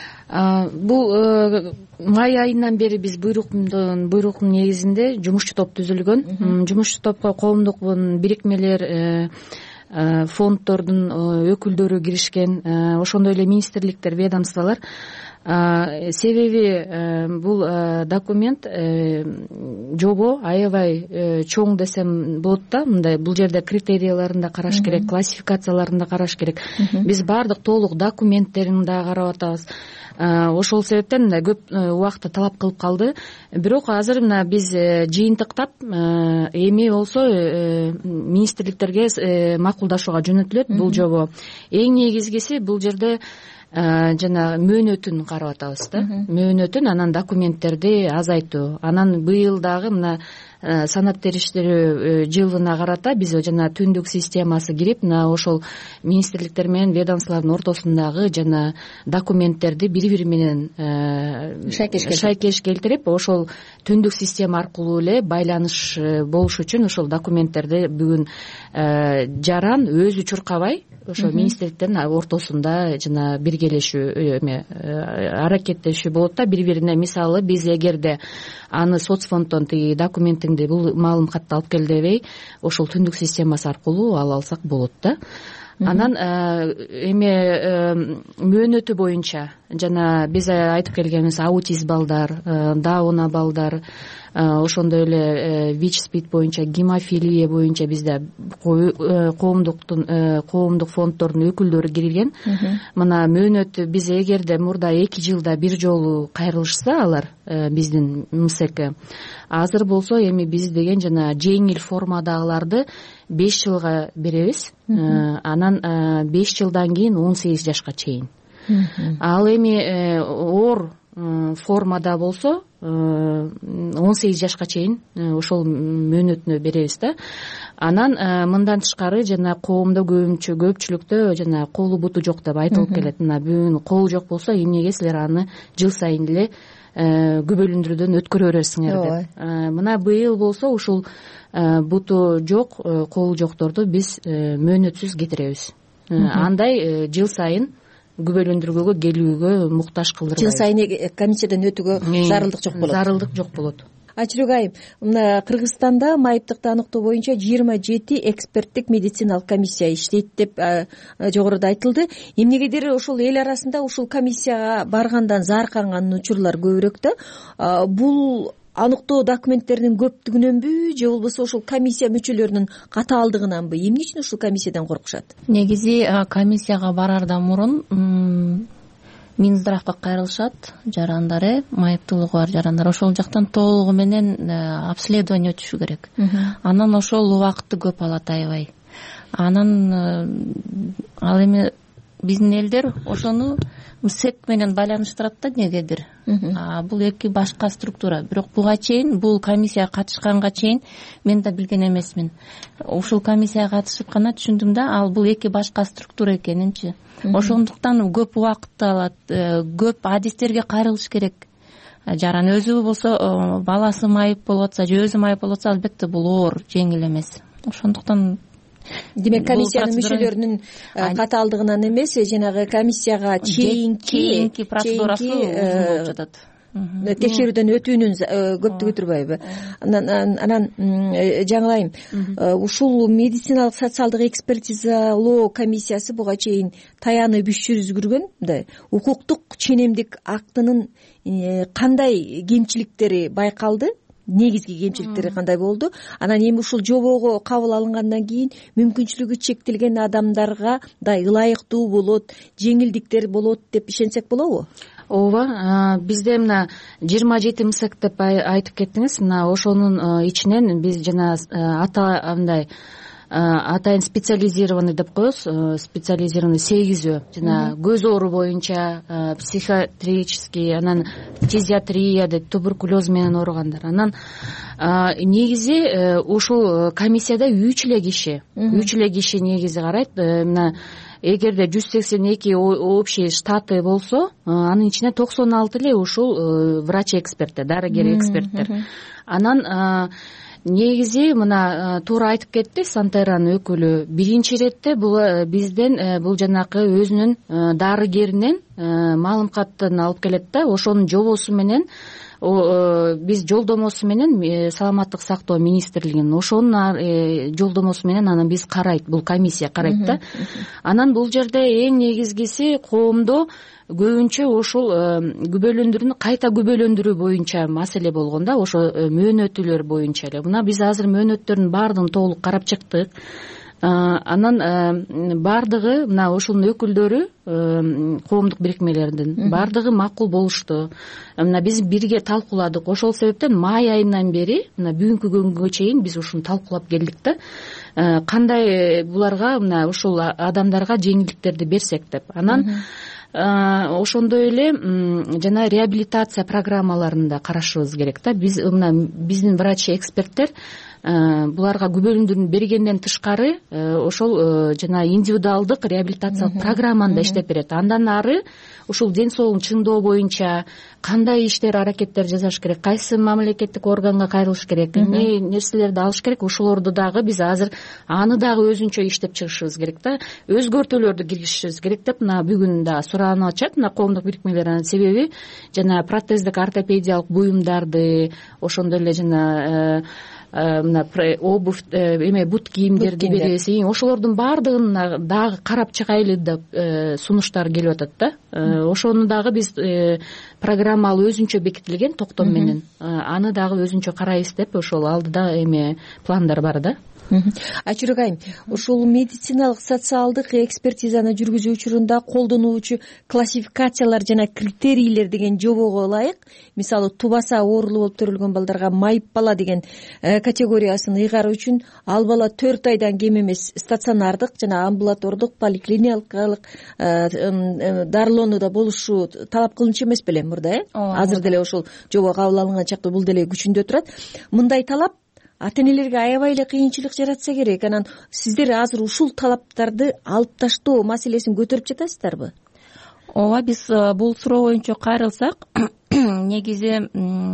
Speaker 24: Бул май айынан бери биз буйруктун негизинде жумушчу топ түзүлгөн. Жумушчу топко коомдук бирикмелер, фонддордун өкүлдөрү киришкен, ошондой эле министрликтер, ведомстволор. Себеби бул документ жобо аябай чоң десем болот да. Мындай бул жерде критерияларын да караш керек, классификацияларын да караш керек. Биз баардык толук документтерин да карап атабыз. Ошол себептен көп убакытты талап кылып калды. Бирок азыр мына биз жыйынтыктап эми болсо министрликтерге макулдашууга жөнөтүлөт бул жобо. Эң негизгиси бул жерде жана мөөнөтүн карап атабыз да. Мөөнөтүн, анан документтерди азайтуу. Анан быйыл дагы мына санат бериштирүү жылына карата биз жана түндүк системасы кирип, мына ошол министрликтер менен ведомстволордун ортосундагы жана документтерди бири-бири менен шайкеш келтирип, ошол түндүк система аркылуу эле байланыш болуш үчүн ошол документтерди бүгүн жаран өзү чуркабай ошо министрликтердин ортосунда жана биргелешүү аракеттешүү болот да бири-бирине. Мисалы биз эгерде аны соцфонддон тиги документиңди бул маалымкатты алып кел дебей, ошол түндүк системасы аркылуу ала алсак болот да. Анан мөөнөтү боюнча жана биз айтып келгенибиз аутизм балдар, дауна балдар, ошондой эле вич спид боюнча, гемофилия боюнча бизде коомдук фонддордун өкүлдөрү кирген. Мына мөөнөт биз эгерде мурда 2 жылда бир жолу кайрылышса алар биздин МСК, азыр болсо эми биз деген жана жеңил формадагыларды 5 жылга беребиз. Анан 5 жылдан кийин 18 жашка чейин. Ал эми оор формада болсо 18 жашка чейин ошол мөөнөтүнө беребиз да. Анан мындан тышкары жана коомдо көпчүлүктө жана колу буту жок деп айтылып келет. Мына бүгүн кол жок болсо эмнеге силер аны жыл сайын эле күбөлүндүрүүдөн өткөрө бересиңер деп. Мына быйыл болсо ушул буту жок, колу жокторду биз мөөнөтсүз кетиребиз. Андай жыл сайын күбөлөндүрүүгө келүүгө муктаж кылдырбайбыз. Жыл
Speaker 23: сайын комиссиядан өтүүгө зарылдык жок болот.
Speaker 24: Зарылдык жок болот.
Speaker 23: Айчүрөк айым, мына Кыргызстанда майыптыкты аныктоо боюнча 27 эксперттик медициналык комиссия иштейт деп жогоруда айтылды. Эмнегедир ошол эл арасында ушул комиссияга баргандан заарканган учурлар көбүрөөк да. Бул аныктоо документтеринин көптүгүнөнбү же болбосо ошол комиссия мүчөлөрүнүн катаалдыгынанбы? Эмне үчүн ушул комиссиядан коркушат?
Speaker 4: Негизи комиссияга барардан мурун Минздравга кайрылышат жарандары, майыптуулугу бар жарандар. Ошол жактан толугу менен обследование өтүшү керек. Анан ошол убакытты көп алат аябай. Анан ал эми биздин элдер ошону МСЭК менен байланыштырат да негедир. Бул эки башка структура. Бирок буга чейин, бул комиссияга катышканга чейин мен да билген эмесмин. Ушул комиссияга катышып гана түшүндүм да, ал бул эки башка структура экенинчи. Ошондуктан көп убакытты алат, көп адистерге кайрылыш керек. Жаран өзү болсо, баласы майып болуп атса же өзү майып болуп атса, албетте бул оор, жеңил эмес. Ошондуктан
Speaker 23: демек комиссиянын мүчөлөрүнүн катаалдыгынан эмес, жанагы комиссияга чейинки
Speaker 4: процедурасы болуп жатат.
Speaker 23: Текшерүүдөн өтүүнүн көптүгү турбайбы? Анан жаңылайым, ушул медициналык социалдык экспертизалоо комиссиясы буга чейин таянып иш жүргүзгөн да. Укуктук ченемдик актынын кандай кемчиликтери байкалды? Негизги кемчиликтери кандай болду? Анан эми ушул жобого кабыл алынгандан кийин мүмкүнчүлүгү чектелген адамдарга да ылайыктуу болот, жеңилдиктер болот деп ишенсек болобу?
Speaker 24: Ооба, бизде мына 27 МСЭК деп айтып кеттиңиз. Мына ошонун ичинен биз жана атайын специализированный деп коебуз. Специализированный 8 жана көз оору боюнча, психиатрический, анан фтизиатрия деп туберкулез менен ооругандар. Анан негизи ушул комиссияда 3 эле киши негизи карайт. Мына эгерде 182 общий штаты болсо, анын ичинде 96 эле ушул врач-эксперттер, дарыгер-эксперттер. Анан негизи мына туура айтып кетти Сантеранын өкүлү. Биринчи иретте бул бизден бул жанакы өзүнүн дарыгеринен маалым катын алып келет да, ошонун жобосу менен биз жолдомосу менен саламаттык сактоо министрлигинин ошонун жолдомосу менен анан биз карайт, бул комиссия карайт да. Анан бул жерде эң негизгиси коомдо көбүнчө ушул күбөлөндүрүүнү кайта күбөлөндүрүү боюнча маселе болгон да, ошо мөөнөтүлөр боюнча эле. Мына биз азыр мөөнөттөрдүн баардыгын толук карап чыктык. Анан баардыгы мына ушунун өкүлдөрү коомдук бирикмелердин баардыгы макул болушту. Мына биз бирге талкууладык. Ошол себептен май айынан бери мына бүгүнкү күнгө чейин биз ушуну талкуулап келдик да. Кандай буларга мына ушул адамдарга жеңилдиктерди берсек деп. Анан ошондой эле жана реабилитация программаларын да карашыбыз керек да. Биз мына биздин врач-эксперттер буларга күбөлөндүрүүнү бергенден тышкары ошол жана индивидуалдык реабилитациялык программаны да иштеп берет. Андан ары ушул ден соолугун чыңдоо боюнча кандай иштер, аракеттер жасаш керек, кайсы мамлекеттик органга кайрылыш керек, эмне нерселерди алыш керек, ошолорду дагы биз азыр аны дагы өзүнчө иштеп чыгышыбыз керек да. Өзгөртүүлөрдү киргизишибиз керек деп мына бүгүн да суранып атышат мына коомдук бирикмелер. Себеби жана протездик ортопедиялык буюмдарды, ошондой эле жана мына обувь эме бут кийимдерди беребиз, ошолордун баардыгын дагы карап чыгайлы деп сунуштар келип атат да. Ошону дагы биз программалуу өзүнчө бекитилген токтом менен аны дагы өзүнчө карайбыз деп ошол алдыда эме пландар бар да.
Speaker 23: Айчүрөк айым, ушул медициналык социалдык экспертизаны жүргүзүү учурунда колдонулуучу классификациялар жана критерийлер деген жобого ылайык, мисалы тубаса оорулуу болуп төрөлгөн балдарга майып бала деген категориясын ыйгаруу үчүн ал бала 4 айдан кем эмес стационардык жана амбулатордук поликлиникалык дарылоонуда болушу талап кылынчу эмес беле мурда, Азыр деле ошол жобо кабыл алынган чакта бул деле күчүндө турат. Мындай талап ата-энелерге аябай эле кыйынчылык жаратса керек. Анан сиздер азыр ушул талаптарды алып таштоо маселесин көтөрүп жатасыздарбы?
Speaker 4: Ооба, биз бул суроо боюнча кайрылсак, негизи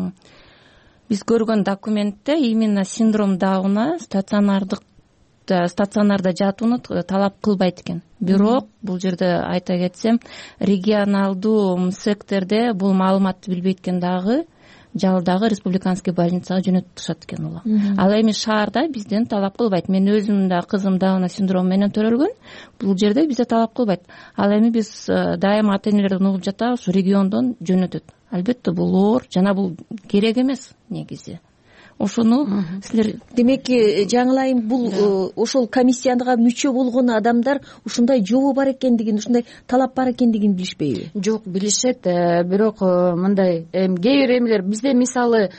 Speaker 4: биз көргөн документте именно синдром Дауна стационарда жатууну талап кылбайт экен. Бирок бул жерде айта кетсем, регионалдуу МСЭКтерде бул маалыматты билбейт экен дагы жалдагы республиканский больницага жөнөтүшат экен улам. Ал эми шаарда бизден талап кылбайт. Мен өзүм да кызым Дауна синдрому менен төрөлгөн. Бул жерде бизде талап кылбайт. Ал эми биз дайыма ата-энелерден угуп жатабыз, региондон жөнөтөт. Албетте бул оор жана бул керек эмес негизи. Ошону силер
Speaker 23: демек жаңылайым, бул ошол комиссияга мүчө болгон адамдар ушундай жобо бар экендигин, ушундай талап бар экендигин билишпейби?
Speaker 24: Жок, билишет. Бирок мындай кээ бир эмелер бизде мисалы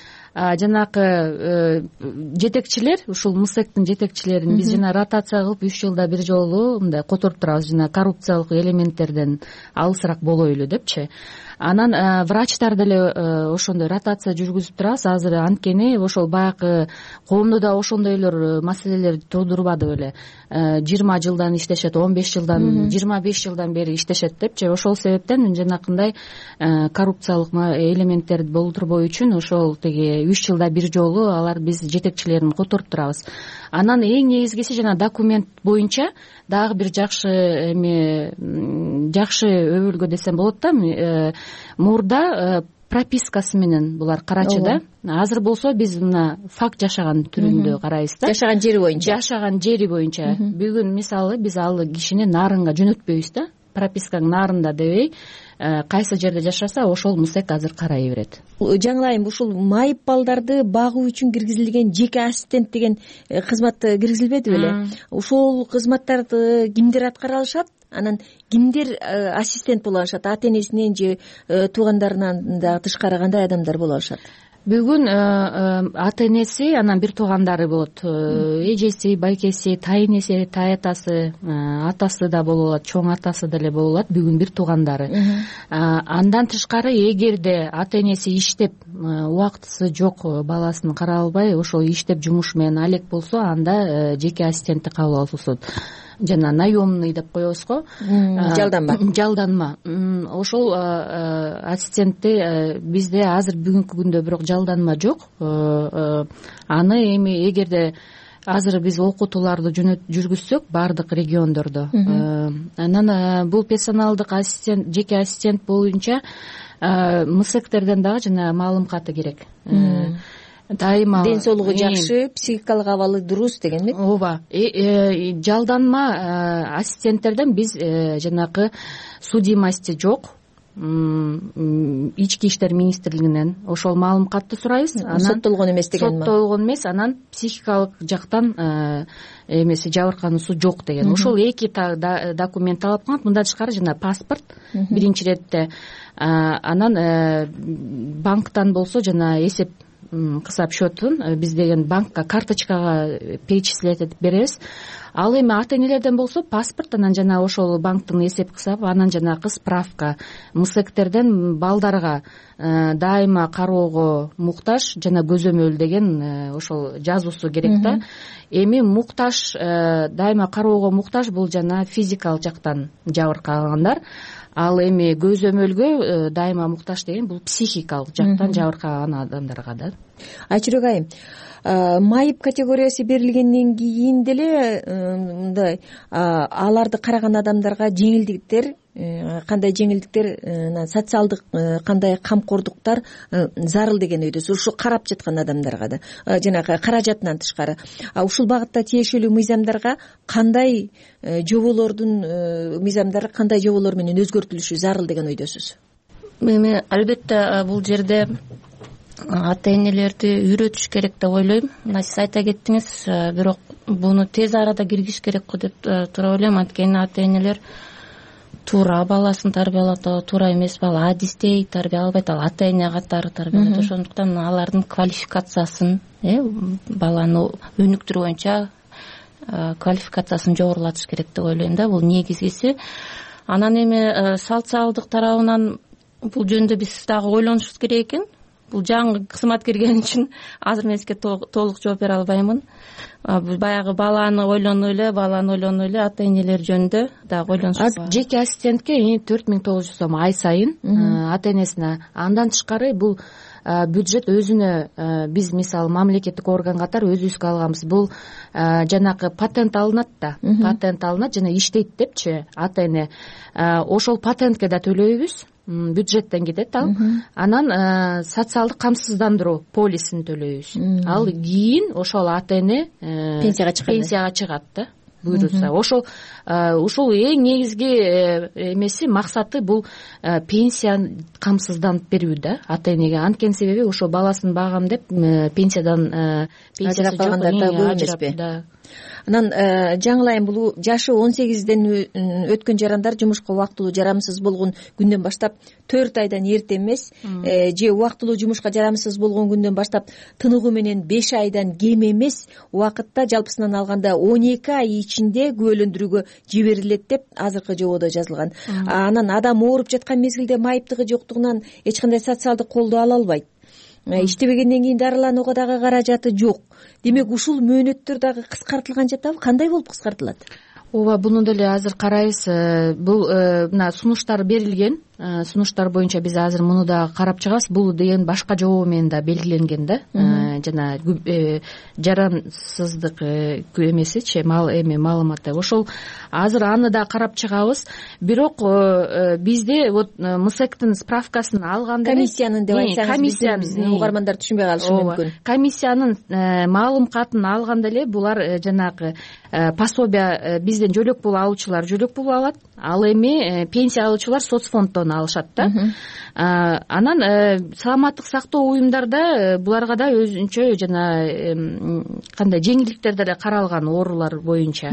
Speaker 24: жанакы жетекчилер, ушул МСЭКтин жетекчилерин биз жана ротация кылып 3 жылда бир жолу мындай которуп турабыз, жана коррупциялык элементтерден алысыраак болойлу депчи. Анан врачтар деле ошондой ротация жүргүзүп турабыз. Азыр анткени ошол баягы коомдо да ошондой эле маселелер туудурбады беле. 20 жылдан иштешет, 15 жылдан, 25 жылдан бери иштешет депчи. Ошол себептен жанакындай коррупциялык элементтерди болтурбоо үчүн ошол теги 3 жылда бир жолу алар биз жетекчилерин которуп турабыз. Анан эң негизгиси жана документ боюнча дагы бир жакшы өбөлгө десем болот да. Мурда пропискасы менен булар карачы да. Азыр болсо биз мына факт жашаган түрүндө карайбыз да.
Speaker 23: Жашаган
Speaker 24: жери боюнча. Бүгүн мисалы биз ал кишини нарынга жөнөтпөйбүз да. Пропискаң нарында дебей, кайсы жерде жашаса ошол МСЭК азыр карай берет.
Speaker 23: Жаңылайым, ушул майып балдарды багуу үчүн киргизилген жеке ассистент деген кызмат киргизилбеди беле? Ушул кызматтарды кимдер аткара алышат? Анан кимдер ассистент боло алышат? Ата-энесинен же туугандарынан да тышкары кандай адамдар боло алышат?
Speaker 24: Бүгүн ата-энеси, анан бир туугандары болот. Эжеси, байкеси, тайнеси, таятасы, атасы да боло алат, чоң атасы деле боло алат. Бүгүн бир туугандары. Андан тышкары эгерде ата-энеси иштеп, убактысы жок, баласын карай албай, ошол иштеп жумуш менен алек болсо, анда жеке ассистентти кабыл алышат. Жана наемный деп коебуз го. Жалданма. Ошол ассистентти бизде азыр бүгүнкү күндө бирок жалданма жок. Аны эми эгерде азыр биз окутууларды жүргүзсөк баардык региондордо, анан бул персоналдык ассистент, жеке ассистент боюнча МСЭКтерден дагы жана маалым каты керек. Дайыма
Speaker 23: ден соолугу жакшы, психикалык абалы дурус дегенби?
Speaker 24: Ооба. Жалданма ассистенттерден биз жанакы судимости жок, ички иштер министрлигинен ошол маалым катты сурайбыз.
Speaker 23: Соттолгон эмес деген.
Speaker 24: Соттолгон эмес, анан психикалык жактан эмеси жабыркануусу жок деген. Ошол эки документ талап кылынат. Мындан тышкары жана паспорт биринчи иретте. Анан банктан болсо жана эсеп кысап счетун биз деген банкка, карточкага перечислять этип беребиз. Ал эми ата-энелерден болсо паспорт, анан жана ошол банктын эсеп кысабы, анан жанагы справка. МСЭКтерден балдарга дайыма кароого муктаж жана көзөмөл деген ошол жазуусу керек да. Эми муктаж, дайыма кароого муктаж бул жана физикалык жактан жабыркагандар. Ал эми көзөмөлгө дайыма муктаж деген бул психикалык жактан жабыркаган адамдарга да.
Speaker 23: Айчүрөк айым, майып категориясы берилгенден кийин деле мындай аларды караган адамдарга жеңилдиктер кандай жеңилдиктер, социалдык кандай камкордуктар зарыл деген өйдөсүз ушу карап жаткан адамдарга да, жанагы каражатынан тышкары. Ушул багытта тиешелүү мыйзамдарга кандай мыйзамдар кандай жоболор менен өзгөртүлүшү зарыл деген өйдөсүз?
Speaker 4: Эми албетте бул жерде ата энелерди үйрөтүш керек деп ойлойм. Мына сиз айта кеттиңиз, бирок буну тез арада киргизиш керек го деп тура ойлойм. Анткени ата энелер туура баласын тарбиялат, туура эмес бала адистей тарбия албайт, ал ата эне катары тарбиялайт. Ошондуктан алардын квалификациясын, баланы өнүктүрүү боюнча квалификациясын жогорулатыш керек деп ойлойм да, бул негизгиси. Анан эми социалдык тарабынан бул жөнүндө биз дагы ойлонушубуз керек экен. Бул жаңы кызмат кирген үчүн азыр мен сизге толук жооп бере албаймын. Баягы баланы ойлону эле, ата энелер жөнүндө дагы ойлонушубуз бар.
Speaker 24: Жеке ассистентке 4900 сом ай сайын ата энесине. Андан тышкары бул бюджет өзүнө биз мисалы мамлекеттик орган катары өзүбүзгө алганбыз. Бул жанагы патент алынат да, патент алынат жана иштейт депчи ата эне. Ошол патентке да төлөйбүз. Бюджеттен кетет ал. Анан социалдык камсыздандыруу полисин төлөйбүз. Ал кийин ошол ата эне пенсияга чыгат да, буйруса. Ошол эң негизги эмеси, максаты бул пенсияны камсызданып берүү да ата энеге. Анткени себеби ошо баласын багам деп пенсиядан
Speaker 23: ажырап калгандар да көп эмеспи? Анан жаңылайым, бул жашы 18ден өткөн жарандар жумушка убактылуу жарамсыз болгон күндөн баштап 4 айдан эрте эмес, же убактылуу жумушка жарамсыз болгон күндөн баштап тыныгуу менен 5 айдан кем эмес убакытта жалпысынан алганда 12 ай ичинде күбөлөндүрүүгө жиберилет деп азыркы жободо жазылган. Анан адам ооруп жаткан мезгилде майыптыгы жоктугунан эч кандай социалдык колдоо ала албайт. Иштебегенден кийин дарыланууга дагы каражаты жок. Демек ушул мөөнөттөр дагы кыскартылган жатабы? Кандай болуп кыскартылат?
Speaker 24: Ооба, буну деле азыр карайбыз. Бул мына сунуштар берилген. Сунуштар боюнча биз азыр муну дагы карап чыгабыз. Бул деген башка жобо менен да белгиленген да. Жана жарансыздык эмесичи, маалыматы. Ошол азыр аны да карап чыгабыз. Бирок бизде вот МСЭКтин справкасын алганда,
Speaker 23: комиссиянын деп айтсаңыз, биздин угармандар түшүнбөй калышы мүмкүн.
Speaker 24: Комиссиянын маалым катын алганда эле булар жанагы пособие, бизден жөлөк пул алуучулар жөлөк пул алат. Ал эми пенсия алуучулар соцфонддон алышат да. Анан саламаттык сактоо уюмдарда буларга да өзүнчө жана кандай жеңилдиктер деле каралган оорулар боюнча.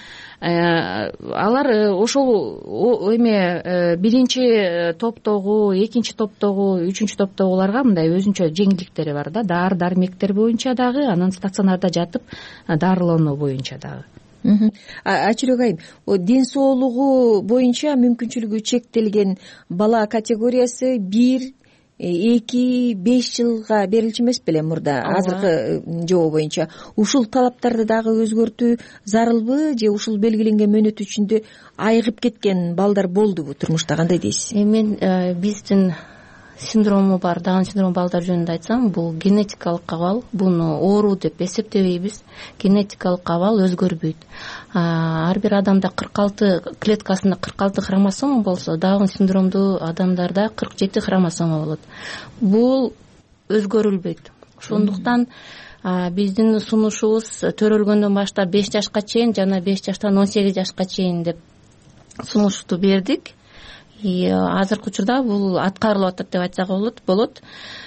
Speaker 24: Алар ошол эме биринчи топтогу, экинчи топтогу, үчүнчү топтогуларга мындай өзүнчө жеңилдиктери бар да. Дары-дармектер боюнча дагы, анан стационарда жатып дарылануу боюнча дагы.
Speaker 23: Ачырөк айым, ден соолугу боюнча мүмкүнчүлүгү чектелген бала категориясы 1, 2, 5 жылга берилчү эмес беле мурда азыркы жобо боюнча? Ушул талаптарды дагы өзгөртүү зарылбы, же ушул белгиленген мөөнөт ичинде айыгып кеткен балдар болдубу турмушта? Кандай дейсиз?
Speaker 4: Мен биздин синдрому бар, Даун синдрому балдар жөнүндө айтсам, бул генетикалык кабал. Буну оору деп эсептебейбиз. Генетикалык кабал өзгөрбөйт. Ар бир адамда 46 клеткасында 46 хромосома болсо, Даун синдромдуу адамдарда 47 хромосома болот. Бул өзгөрүлбөйт. Ошондуктан биздин сунушубуз төрөлгөндөн баштап 5 жашка чейин жана 5 жаштан 18 жашка чейин деп сунушту бердик. Азыркы учурда бул аткарылып атат деп айтсак болот.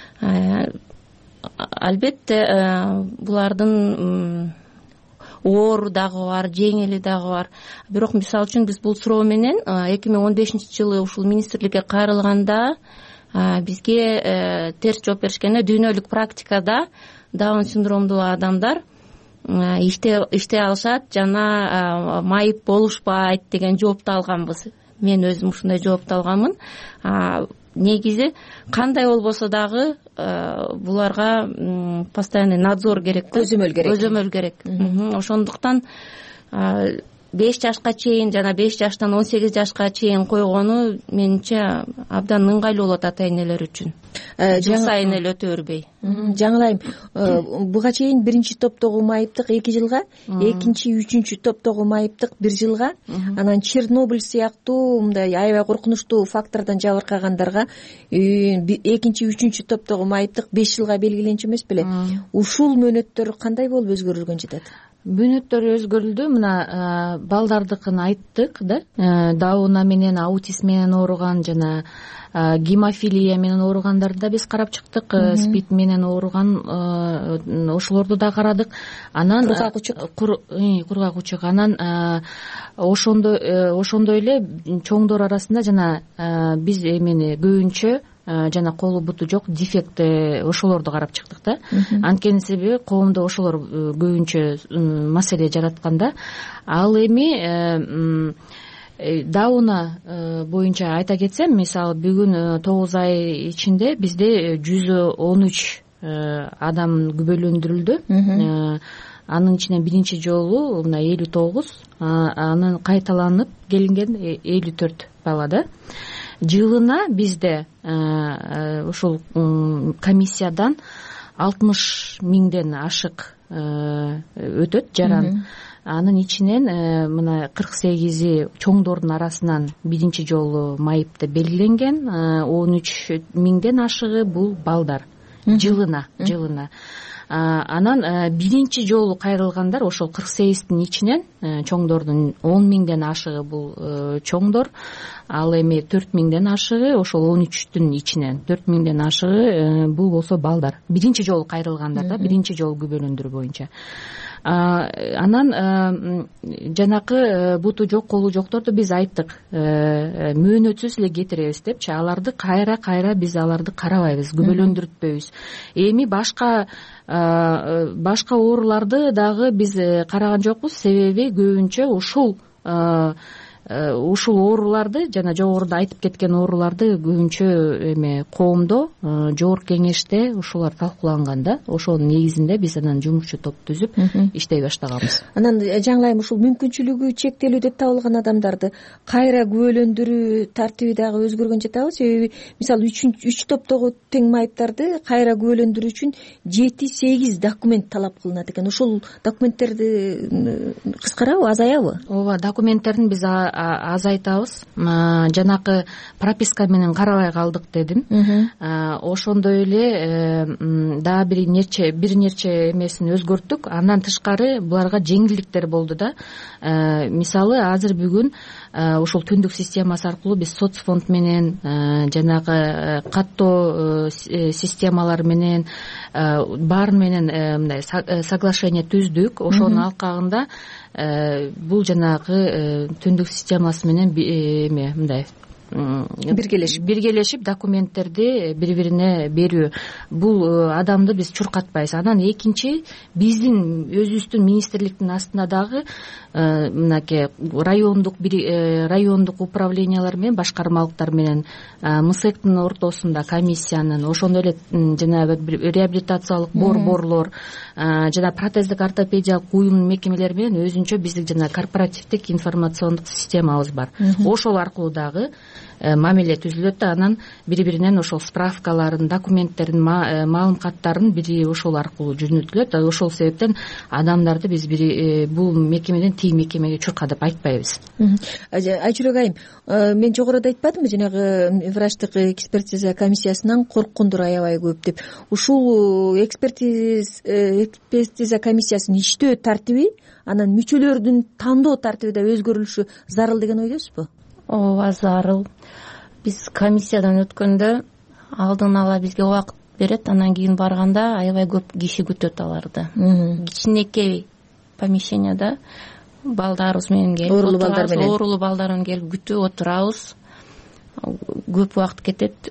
Speaker 4: Албетте булардын оору дагы бар, жеңили дагы бар. Бирок мисалы үчүн биз бул суроо менен 2015-жылы ушул министрликке кайрылганда бизге терс жооп беришкен. Дүйнөлүк практикада Даун синдромдуу адамдар иштей алышат жана майып болушпайт деген жоопту алганбыз. Мен өзүм ушундай жоопту алганмын. Негизи кандай болбосо дагы буларга постоянный надзор керек, көзөмөл керек. Ошондуктан 5 жашка чейин жана 5 жаштан 18 жашка чейин койгону менимче абдан ыңгайлуу болот ата энелер үчүн. Жыл сайын эле өтө бербей.
Speaker 23: Жаңылайм, буга чейин биринчи топтогу майыптык 2 жылга, экинчи, үчүнчү топтогу майыптык 1 жылга, анан Чернобыль сыяктуу мындай аябай коркунучтуу фактордон жабыркагандарга экинчи, үчүнчү топтогу майыптык 5 жылга белгиленчү эмес беле? Ушул мөөнөттөр кандай болуп өзгөрүлгөн жатат?
Speaker 24: Мөөнөттөр өзгөрүлдү. Мына балдардыкын айттык да. Дауна менен, аутизм менен ооруган жана гемофилия менен ооругандарды да биз карап чыктык. СПИД менен ооруган ошолорду да карадык. Анан кургак учук. Анан ошондой эле чоңдор арасында жана биз эмени көбүнчө жана колу буту жок дефект ошолорду карап чыктык да. Анткени себеби коомдо ошолор көбүнчө маселе жаратканда. Ал эми Дауна боюнча айта кетсем, мисалы бүгүн 9 ай ичинде бизде 113 адам күбөлөндүрүлдү. Анын ичинен биринчи жолу мына 59, анан кайталанып келинген 54 бала да. Жылына бизде ушул комиссиядан 60 миңден ашык өтөт жаран. Анын ичинен мына 48 чоңдордун арасынан биринчи жолу майыпты белгиленген, 13 миңден ашыгы бул балдар жылына. Анан биринчи жолу кайрылгандар ошол 48тин ичинен чоңдордун 10 миңден ашыгы бул чоңдор, ал эми 4 миңден ашыгы ошол 13түн ичинен 4 миңден ашыгы бул болсо балдар. Биринчи жолу кайрылгандар да, биринчи жолу күбөлөндүрүү боюнча. Анан жанакы буту жок, колу жокторду биз айттык, мөөнөтсүз эле кетиребиз депчи. Аларды кайра биз аларды карабайбыз, күбөлөндүртпөйбүз. Эми башка ооруларды дагы биз караган жокпуз, себеби көбүнчө ушул ооруларды жана жогоруда айтып кеткен ооруларды көбүнчө эме коомдо жогорку кеңеште ушулар талкууланган да. Ошонун негизинде биз анан жумушчу топ түзүп иштей баштаганбыз.
Speaker 23: Анан жаңылайм, ушул мүмкүнчүлүгү чектелүү деп табылган адамдарды кайра күбөлөндүрүү тартиби дагы өзгөргөн жатабы? Себеби мисалы 3 топтогу тең майыптарды кайра күбөлөндүрүү үчүн 7-8 документ талап кылынат экен. Ушул документтерди кыскарабы, азаябы?
Speaker 24: Ооба, документтердин биз азайтабыз. Жанакы прописка менен карабай калдык дедим. Ошондой эле дагы бир нерче эмесин өзгөрттүк. Андан тышкары буларга жеңилдиктер болду да. Мисалы азыр бүгүн ушул түндүк системасы аркылуу биз соцфонд менен жанагы каттоо системалар менен баарын менен мындай соглашение түздүк. Ошонун алкагында бул жанагы түндүк системасы менен мындай биргелешип документтерди бири-бирине берүү. Бул адамды биз чуркатпайбыз. Анан экинчи, биздин өзүбүздүн министрликтин астында дагы мынакей райондук управлениялар менен, башкармалыктар менен МСЭКтин ортосунда комиссиянын, ошондой эле жанагы реабилитациялык борборлор жана протездик ортопедиялык уюм мекемелери менен өзүнчө биздик жана корпоративдик информациондук системабыз бар. Ошол аркылуу дагы мамиле түзүлөт да. Анан бири-биринен ошол справкаларын, документтерин, маалым каттарын бири ошол аркылуу жөнөтүлөт. Ошол себептен адамдарды биз бул мекемеден тиги мекемеге чурка деп айтпайбыз.
Speaker 23: Айчүрөк айым, мен жогоруда айтпадымбы, жанагы врачтык экспертиза комиссиясынан корккондор аябай көп деп. Ушул экспертиза комиссиясынын иштөө тартиби, анан мүчөлөрдүн тандоо тартиби да өзгөрүлүшү зарыл деген ойдосузбу?
Speaker 4: Ооба, зарыл. Биз комиссиядан өткөндө алдын ала бизге убакыт берет, анан кийин барганда аябай көп киши күтөт аларды. Кичинекей помещенияда балдарыбыз менен келип, оорулуу балдар менен келип күтүп отурабыз. Көп убакыт кетет.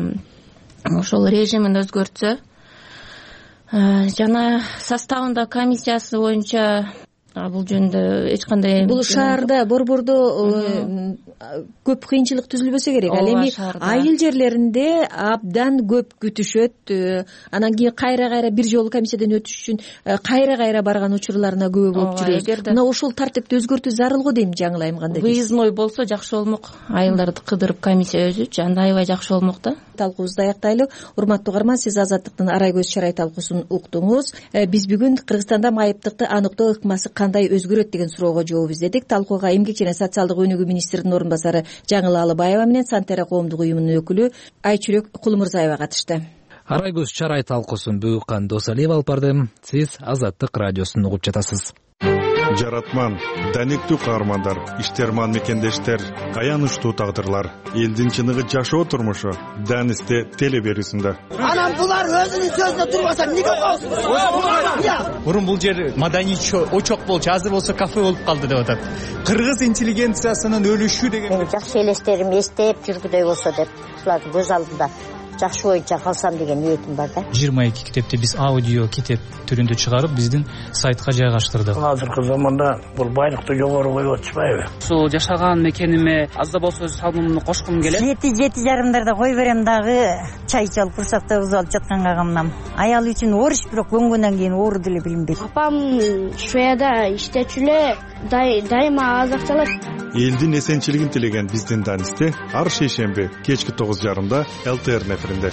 Speaker 4: Ошол режимин өзгөртсө, жана составында комиссиясы боюнча бул жөнүндө эч кандай
Speaker 23: бул шаарда борбордо көп кыйынчылык түзүлбөсө керек. Ал эми айыл жерлеринде абдан көп күтүшөт, анан кийин кайра бир жолу комиссиядан өтүш үчүн кайра барган учурларына күбө болуп жүрөбүз. Мына ошол тартипти өзгөртүү зарыл го дейм, жаңылайм кандай дейсиз?
Speaker 4: Выездной болсо жакшы болмок, айылдарды кыдырып комиссия өзүчү, анда аябай жакшы болмок да.
Speaker 23: Талкуубузду аяктайлы. Урматтуу угарман, сиз Азаттыктын Арай көз чарай талкуусун уктуңуз. Биз бүгүн Кыргызстанда майыптыкты аныктоо ыкмасы кандай өзгөрөт деген суроого жооп издедик. Талкууга Эмгек жана социалдык өнүгүү министринин орун басары Жаңыл Алыбаева менен Сантера коомдук уюмунун өкүлү Айчүрөк Кулмурзаева катышты.
Speaker 1: Арай көз чарай талкуусун Бүйүккан Досалиев алып барды. Сиз Азаттык радиосун угуп жатасыз.
Speaker 5: Жаратман, даниктүү каармандар, иштерман мекендештер, аянычтуу тагдырлар, элдин чыныгы жашоо турмушу Данисте теле берүүсүндө.
Speaker 6: Анан булар өзүнүн сөзүнө турбаса эмнеге коесуң?
Speaker 7: Мурун бул жер маданий очок болчу, азыр болсо кафе болуп калды деп атат. Кыргыз интеллигенциясынын өлүшү деген
Speaker 9: жакшы элестерим эстеп жүргүдөй болсо деп, ушулардын көз алдында жакшы боюнча калсам деген ниетим бар да.
Speaker 25: 22 китепти биз аудио китеп түрүндө чыгарып биздин сайтка жайгаштырдык.
Speaker 26: Азыркы заманда бул байлыкты жогору коюп атышпайбы?
Speaker 27: Ушул жашаган мекениме аз да болсо салымымды кошкум келет.
Speaker 28: 7:30 кой берем дагы, чай ичип курсакта уз алып жатканга камнам. Аял үчүн оруч, бирок көнгөндөн кийин ооруду деле билинбейт.
Speaker 29: Апам Шведияда иштечү эле дайыма азыкталат.
Speaker 5: Элдин эсенчилигин тилеген биздин Данисте ар шейшемби кечки 9:30 ЛТР неферинде.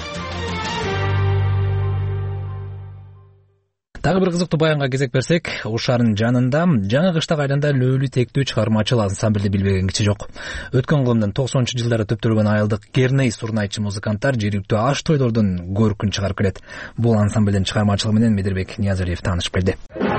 Speaker 1: Дагы бир кызыктуу баянга кезек берсек, Ушардын жанында жаңы кыштак айданда лөөлүү тектүү чыгармачыл ансамбльди билбеген киши жок. Өткөн кылымдын 90-жылдары төптөлгөн айылдык Керней сурнайчы музыканттар жергиликтүү аш тойлордон көркүн чыгарып келет. Бул ансамбльдин чыгармачылыгы менен Медирбек Ниязалиев таанышып келди.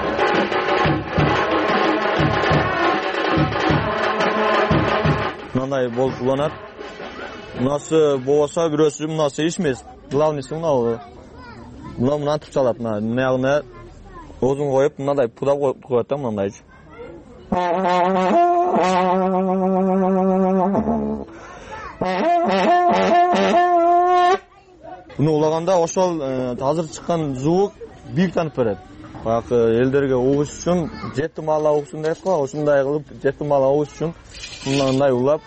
Speaker 30: Мындай болуп уланат. Мынасы болбосо бирөөсү мынасы ишмес. Главныйсы мынау. Мынантып чалат, мына озун коюп, мындай пудап коет да, мындайчы. Муну улаганда ошол азыр чыккан звук бийиктенип берет. Баягы элдерге угуш үчүн жети маала угушун дейт го, ушундай кылып жети маала угуш үчүн мындай улап.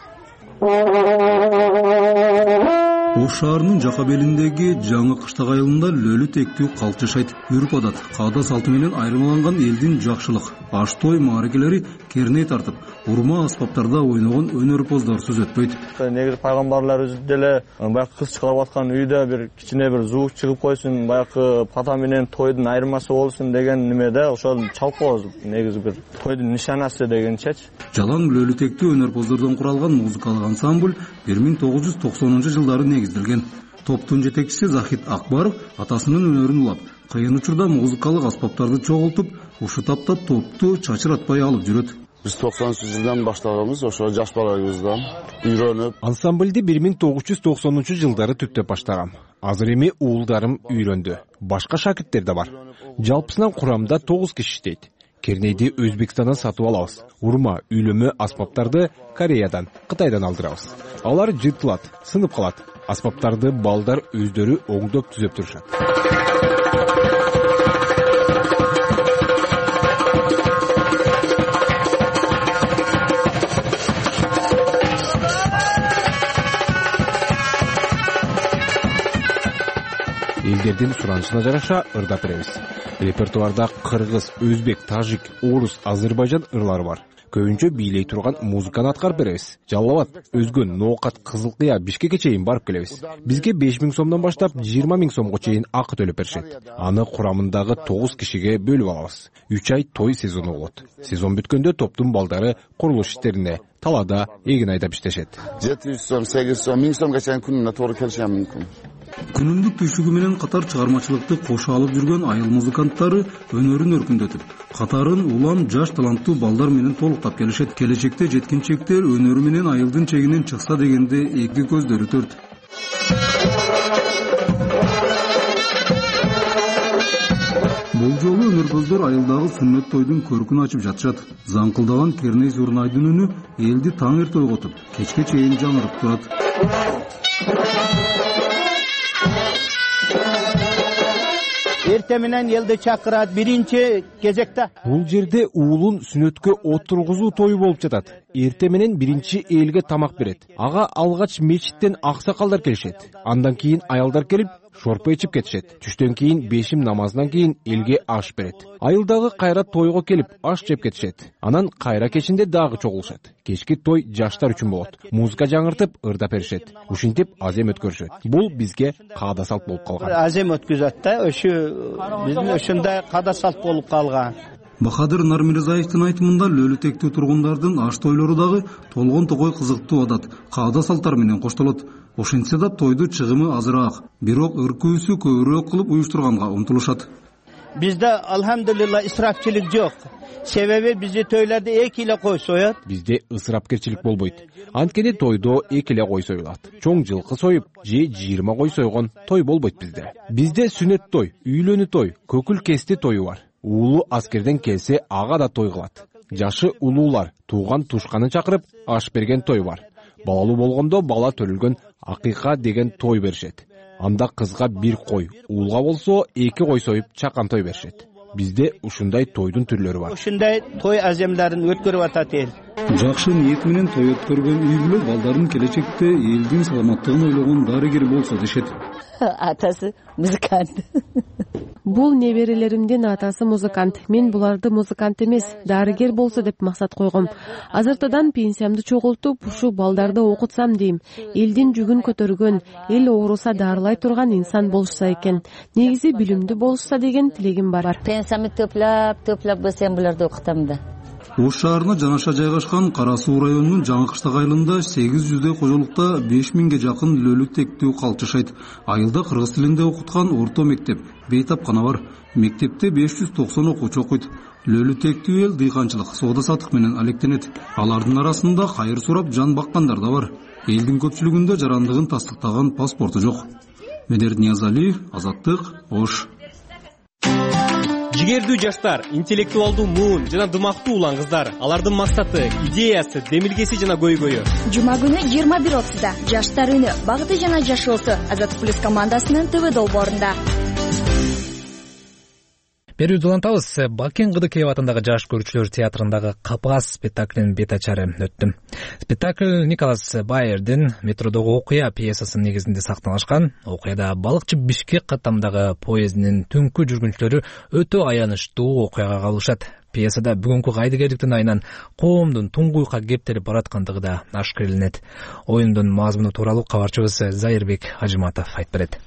Speaker 31: Ош шаарынын жака белиндеги жаңы кыштак айылында лөлү тектүү калк жашайт. Үрп адат, каада салты менен айырмаланган элдин жакшылык, аш той мааракелери керней тартып, урма аспаптарда ойногон өнөрпоздор сөз өтпөйт.
Speaker 30: Негизи пайгамбарлар өзү деле баягы кыз чыгарып аткан үйдө бир кичине бир звук чыгып койсун, баягы пата менен тойдун айырмасы болсун деген немеде ошол чалып коебуз. Негизи бир тойдун нишанасы дегенчечи.
Speaker 31: Жалаң лөлү тектүү өнөрпоздордон куралган музыкалык ансамбль 1990-жылдары негизделген. Топтун жетекчиси Захит Акбаров атасынын өнөрүн улап, кыйын учурда музыкалык аспаптарды чогултуп, ушу тапта топту чачыратпай алып жүрөт.
Speaker 32: Биз 90-жылдан баштаганбыз, ошо жаш балаларыбыздан үйрөнүп.
Speaker 33: Ансамбльди 1990-жылдары түптөп баштагам. Азыр эми уулдарым үйрөндү. Башка шакирттер да бар. Жалпысынан курамда 9 киши иштейт. Кернейди Өзбекстандан сатып алабыз. Урма, үйлөмө аспаптарды Кореядан, Кытайдан алдырабыз. Алар жыртылат, сынып калат. Аспаптарды балдар өздөрү оңдоп түзөп турушат. Элдердин суранышына жараша ырдап беребиз. Репертуарда кыргыз, өзбек, тажик, орус, азербайжан ырлары бар. Көбүнчө бийлей турган музыканы аткарып беребиз. Жалал Абад, Өзгөн, Ноокат, Кызылкыя, Бишкекке чейин барып келебиз. Бизге 5000 сомдон баштап 20000 сомго чейин акы төлөп беришет. Аны курамындагы 9 кишиге бөлүп алабыз. 3 ай той сезону болот. Сезон бүткөндө топтун балдары курулуш иштерине, талаада, эгин айдап иштешет.
Speaker 32: 700 сом, 800 сом, 1000 сомго чейин күнүнө туура келиши мүмкүн.
Speaker 31: Күнүмдүк түйшүгү менен катар чыгармачылыкты кошо алып жүргөн айыл музыканттары өнөрүн өркүндөтүп, катарын улам жаш таланттуу балдар менен толуктап келишет. Келечекте жеткинчектер өнөрү менен айылдын чегинен чыкса дегенде эки көздөрү төрт. Бул жолу өнөрпоздор айылдагы сүннөт тойдун көркүн ачып жатышат. Заңкылдаган Керней Зурнайдын үнү элди таң эрте ойготуп, кечке чейин жаңырып турат.
Speaker 2: эртең менен элди чакырат биринчи кезекте.
Speaker 33: Бул жерде уулун сүнөткө отургузуу тою болуп жатат. Эртең менен биринчи элге тамак берет. Ага алгач мечиттен аксакалдар келишет. Андан кийин аялдар келип шорпо ичип кетишет. Түштөн кийин бешим намазынан кийин элге аш берет. Айылдагы кайра тойго келип аш жеп кетишет. Анан кайра кечинде дагы чогулушат. Кечки той жаштар үчүн болот. Музыка жаңыртып, ырдап беришет. Ушинтип азем өткөрүшөт. Бул бизге каада салт болуп калган.
Speaker 2: Азем өткөзөт да, ошо биздин ушундай каада салт болуп калган.
Speaker 31: Бахадыр Нармирзаевдин айтымында Лөлүтектүү тургундардын аш тойлору дагы толгон токой кызыктуу адат, каада салттар менен коштолот. Ошентсе да тойду чыгымы азыраак, бирок ыркүүсү көбүрөөк кылып уюштурганга умтулушат.
Speaker 2: Бизде алхамдулилла исрапчылык жок. Себеби бизде тойларда эки эле кой соёт.
Speaker 33: Бизде ысырапкерчилик болбойт. Анткени тойдо эки эле кой союлат. Чоң жылкы союп, же 20 кой сойгон той болбойт bizde. Бизде сүнөт той, үйлөнүү той, көкүл кести тою бар. Уулу аскерден келсе ага да той кылат. Жашы улуулар тууган тушканын чакырып аш берген той бар. Балалуу болгондо бала төрүлгөн акыйка деген той беришет. Анда кызга бир кой, уулга болсо 2 кой союп чакан той беришет. Бизде ушундай тойдун түрлөрү бар.
Speaker 2: Ушундай той аземдерин өткөрүп атат эл.
Speaker 31: Жакшы ниет менен той өткөргөн үй бүлө балдарын келечекте элдин саламаттыгын ойлогон дарыгер болсо дешет.
Speaker 23: Атасы музыкант.
Speaker 19: Бул неберелеримдин атасы музыкант. Мен буларды музыкант эмес, дарыгер болсо деп максат койгом. Азыртадан пенсиямды чогултуп, ушу балдарды окутсам дейм. Элдин жүгүн көтөргөн, эл ооруса дарылай турган инсан болушса экен. Негизи билимдүү болушса деген тилегим бар.
Speaker 9: Пенсиямды төплөп бөлсөм буларды окутам да.
Speaker 31: Ош шаарына жанаша жайгашкан Кара Суу районунун Жаңы Кыштак айылында 800 кожолукта 5000ге жакын лөлүтектүү калч жашайт. Айылда кыргыз тилинде окуткан орто мектеп, бейтапкана бар. Мектепте 590 окуучу окуйт. Лөлүтектүү эл дыйканчылык, соода сатык менен алектенет. Алардын арасында кайыр сурап жан баккандар да бар. Элдин көпчүлүгүндө жарандыгын тастыктаган паспорту жок. Медерт Ниязалиев, Азаттык, Ош.
Speaker 3: Жигердүү жаштар, интеллектуалдуу муун жана дымактуу улан кыздар. Алардын максаты, идеясы, демилгеси жана көйгөйү.
Speaker 8: Жума күнү 21:30-да жаштар үнү, багыты жана жашоосу Азаттык плюс командасынын ТВ долбоорунда.
Speaker 1: Берүүнү улантабыз. Бакен Кыдыкеев атындагы жаш көрүүчүлөр театрындагы Капас спектаклинин бет ачары өттү. Спектакль Николас Байердин Метродогу окуя пьесасынын негизинде сахналашкан. Окуяда балыкчы Бишкек каттамдагы поездинин түнкү жүргүнчүлөрү өтө аянычтуу окуяга калышат. Пьесада бүгүнкү кайдыгерликтин айынан коомдун туңгуйка кептелип бараткандыгы да ашкереленет. Оюндун мазмуну тууралуу кабарчыбыз Зайырбек Ажыматов айтып берет.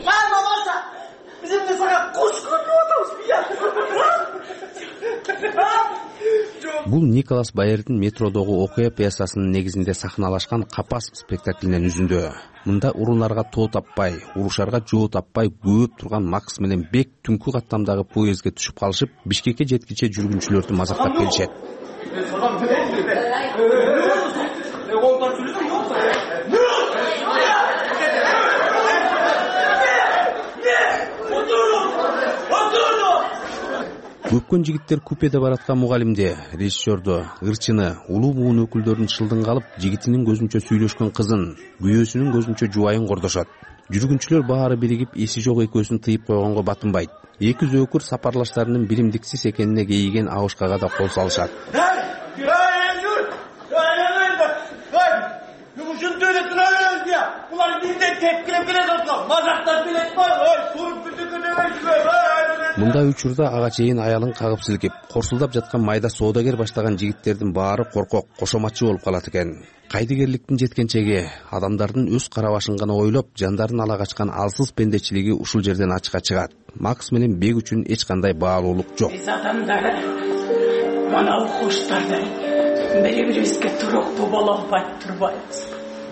Speaker 10: Бул Николас Байердин Метродогу окуя пьесасынын негизинде сахналашкан Капас спектаклинен үзүндү. Мында урундарга тоо таппай, урушарга жоо таппай көөп турган Макс менен Бек түнкү каттамдагы поездге түшүп калышып, Бишкекке жеткиче жүргүнчүлөрдү мазактап келишет. Көпкөн жигиттер купеде бараткан мугалимди, режиссерду, ырчыны, улуу буун өкүлдөрүн шылдың калып, жигитинин көзүнчө сүйлөшкөн кызын, күйөөсүнүн көзүнчө жубайын кордошот. Жүргүнчүлөр баары биригип эси жок экөөсүн тыйып койгонго батынбайт. Эки зөөкүр сапарлаштарынын билимдиксиз экенине кейиген абышкага да кол салышат. Мындай учурда ага чейин аялын кагып силкип, корсулдап жаткан майда соодагер баштаган жигиттердин баары коркок, кошоматчы болуп калат экен. Кайдыгерликтин жеткенчеги, адамдардын өз карабашын гана ойлоп, жандарын ала качкан алсыз пендечилиги ушул жерден ачыкка чыгат. Макс менен Бек үчүн эч кандай баалуулук жок.
Speaker 11: Биз адамдар мына куштардай бири-бирибизге туруктуу боло албай турбайбыз.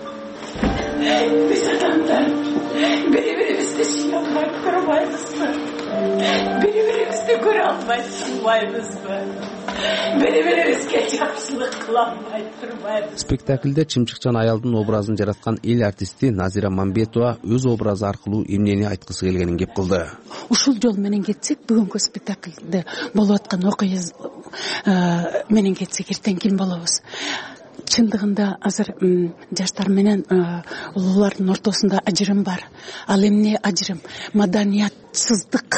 Speaker 11: Биз адамдар бири-бирибизди сүйө албай турбайбызбы? Бири-бирибизди көрө албай турбайбызбы? Бири-бирибизге жакшылык кыла албай турбайбызбы? Спектаклде чымчыкчан аялдын образын жараткан эл артисти Назира Мамбетова өз образы аркылуу эмнени айткысы келгенин кеп кылды.
Speaker 12: Ушул жол менен кетсек, бүгүнкү спектаклде болуп аткан окуя менен кетсек, эртең ким болобуз? Чындыгында азыр жаштар менен улуулардын ортосунда ажырым бар. Ал эмне ажырым? Маданиятсыздык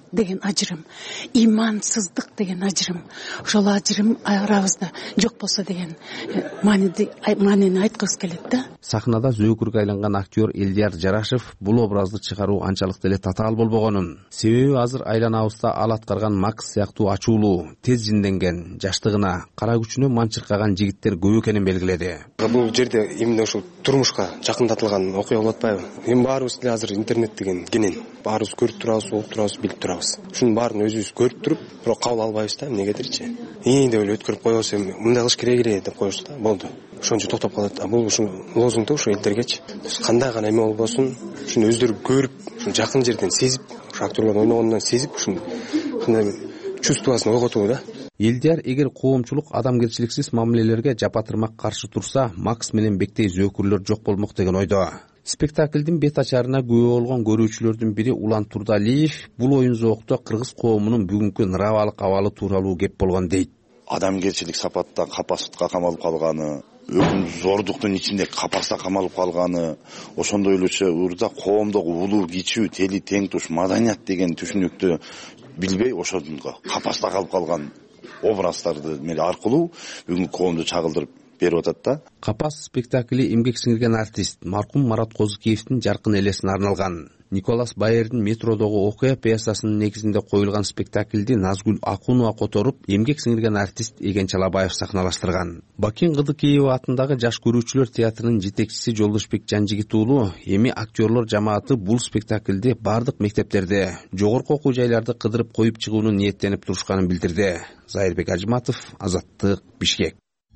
Speaker 12: деген ажырым, имансыздык деген ажырым, ошол ажырым арабызда жок болсо деген маанини айткыбыз келет да.
Speaker 10: Сахнада зөөкүргө айланган актер Элдияр Жарашев бул образды чыгаруу анчалык деле татаал болбогонун, себеби азыр айланабызда ал аткарган Макс сыяктуу ачуулуу, тез жинденген, жаштыгына, кара күчүнө манчыркаган жигиттер көп экенин белгиледи.
Speaker 4: Бул жерде именно ушул турмушка жакындатылган окуя болуп атпайбы? Эми баарыбыз деле азыр интернет деген кенен. Баарыбыз көрүп турабыз, угуп турабыз, билип турабыз. Ушунун баарын өзүбүз көрүп туруп, бирок кабыл албайбыз да, эмнегедирчи. Деп эле өткөрүп коебуз, эми мындай кылыш керек эле деп коебуз да, болду. Ошончо токтоп калат. Бул ушул лозунгду ушу элдергечи. Кандай гана эме болбосун, ушуну өздөрү көрүп, ушун жакын жерден сезип, ушу актерлор ойногондон сезип, ушун кандай чувствосын ойготуу да.
Speaker 10: Элдияр эгер коомчулук адамгерчиликсиз мамилелерге жапатырмак каршы турса, Макс менен бектей зөөкүрлөр жок болмок деген ойдо. Спектаклдин бет ачарына күбө болгон көрүүчүлөрдүн бири Улан Турдалиев бул оюн зоокто кыргыз коомунун бүгүнкү нравалык абалы тууралуу кеп болгон дейт.
Speaker 6: Адамгерчилик сапатта капасытка камалып калганы, зордуктун ичинде капаста камалып калганы, ошондой эле урда коомдогу улуу кичүү, тели тең туш, маданият деген түшүнүктү билбей ошондо капаста калып калган образдарды мели аркылуу бүгүнкү коомду чагылдырып берип атат да. Капас спектакли эмгек сиңирген артист маркум Марат Козукеевдин жаркын элесине арналган. Николас Байердин метродогу окуя пьесасынын негизинде коюлган спектаклди Назгүл Акунова которуп, эмгек сиңирген артист Эген Чалабаев сахналаштырган. Бакин Кыдыкеева атындагы жаш көрүүчүлөр театрынын жетекчиси Жолдошбек Жанжигит уулу эми актерлор жамааты бул спектаклди бардык мектептерде, жогорку окуу жайларда кыдырып коюп чыгууну ниеттенип турушканын билдирди. Зайырбек Ажматов, Азаттык, Бишкек.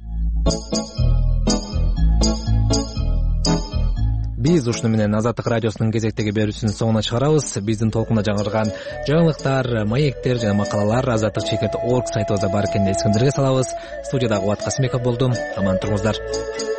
Speaker 1: Биз ушуну менен Азаттык радиосунун кезектеги берүүсүнүн соңуна чыгарабыз. Биздин толкунда жаңырган жаңылыктар, маектер жана макалалар azattik.org сайтыбызда бар экенин эсиңиздерге салабыз. Студияда Кубат Касымбеков болдум. Аман туруңуздар.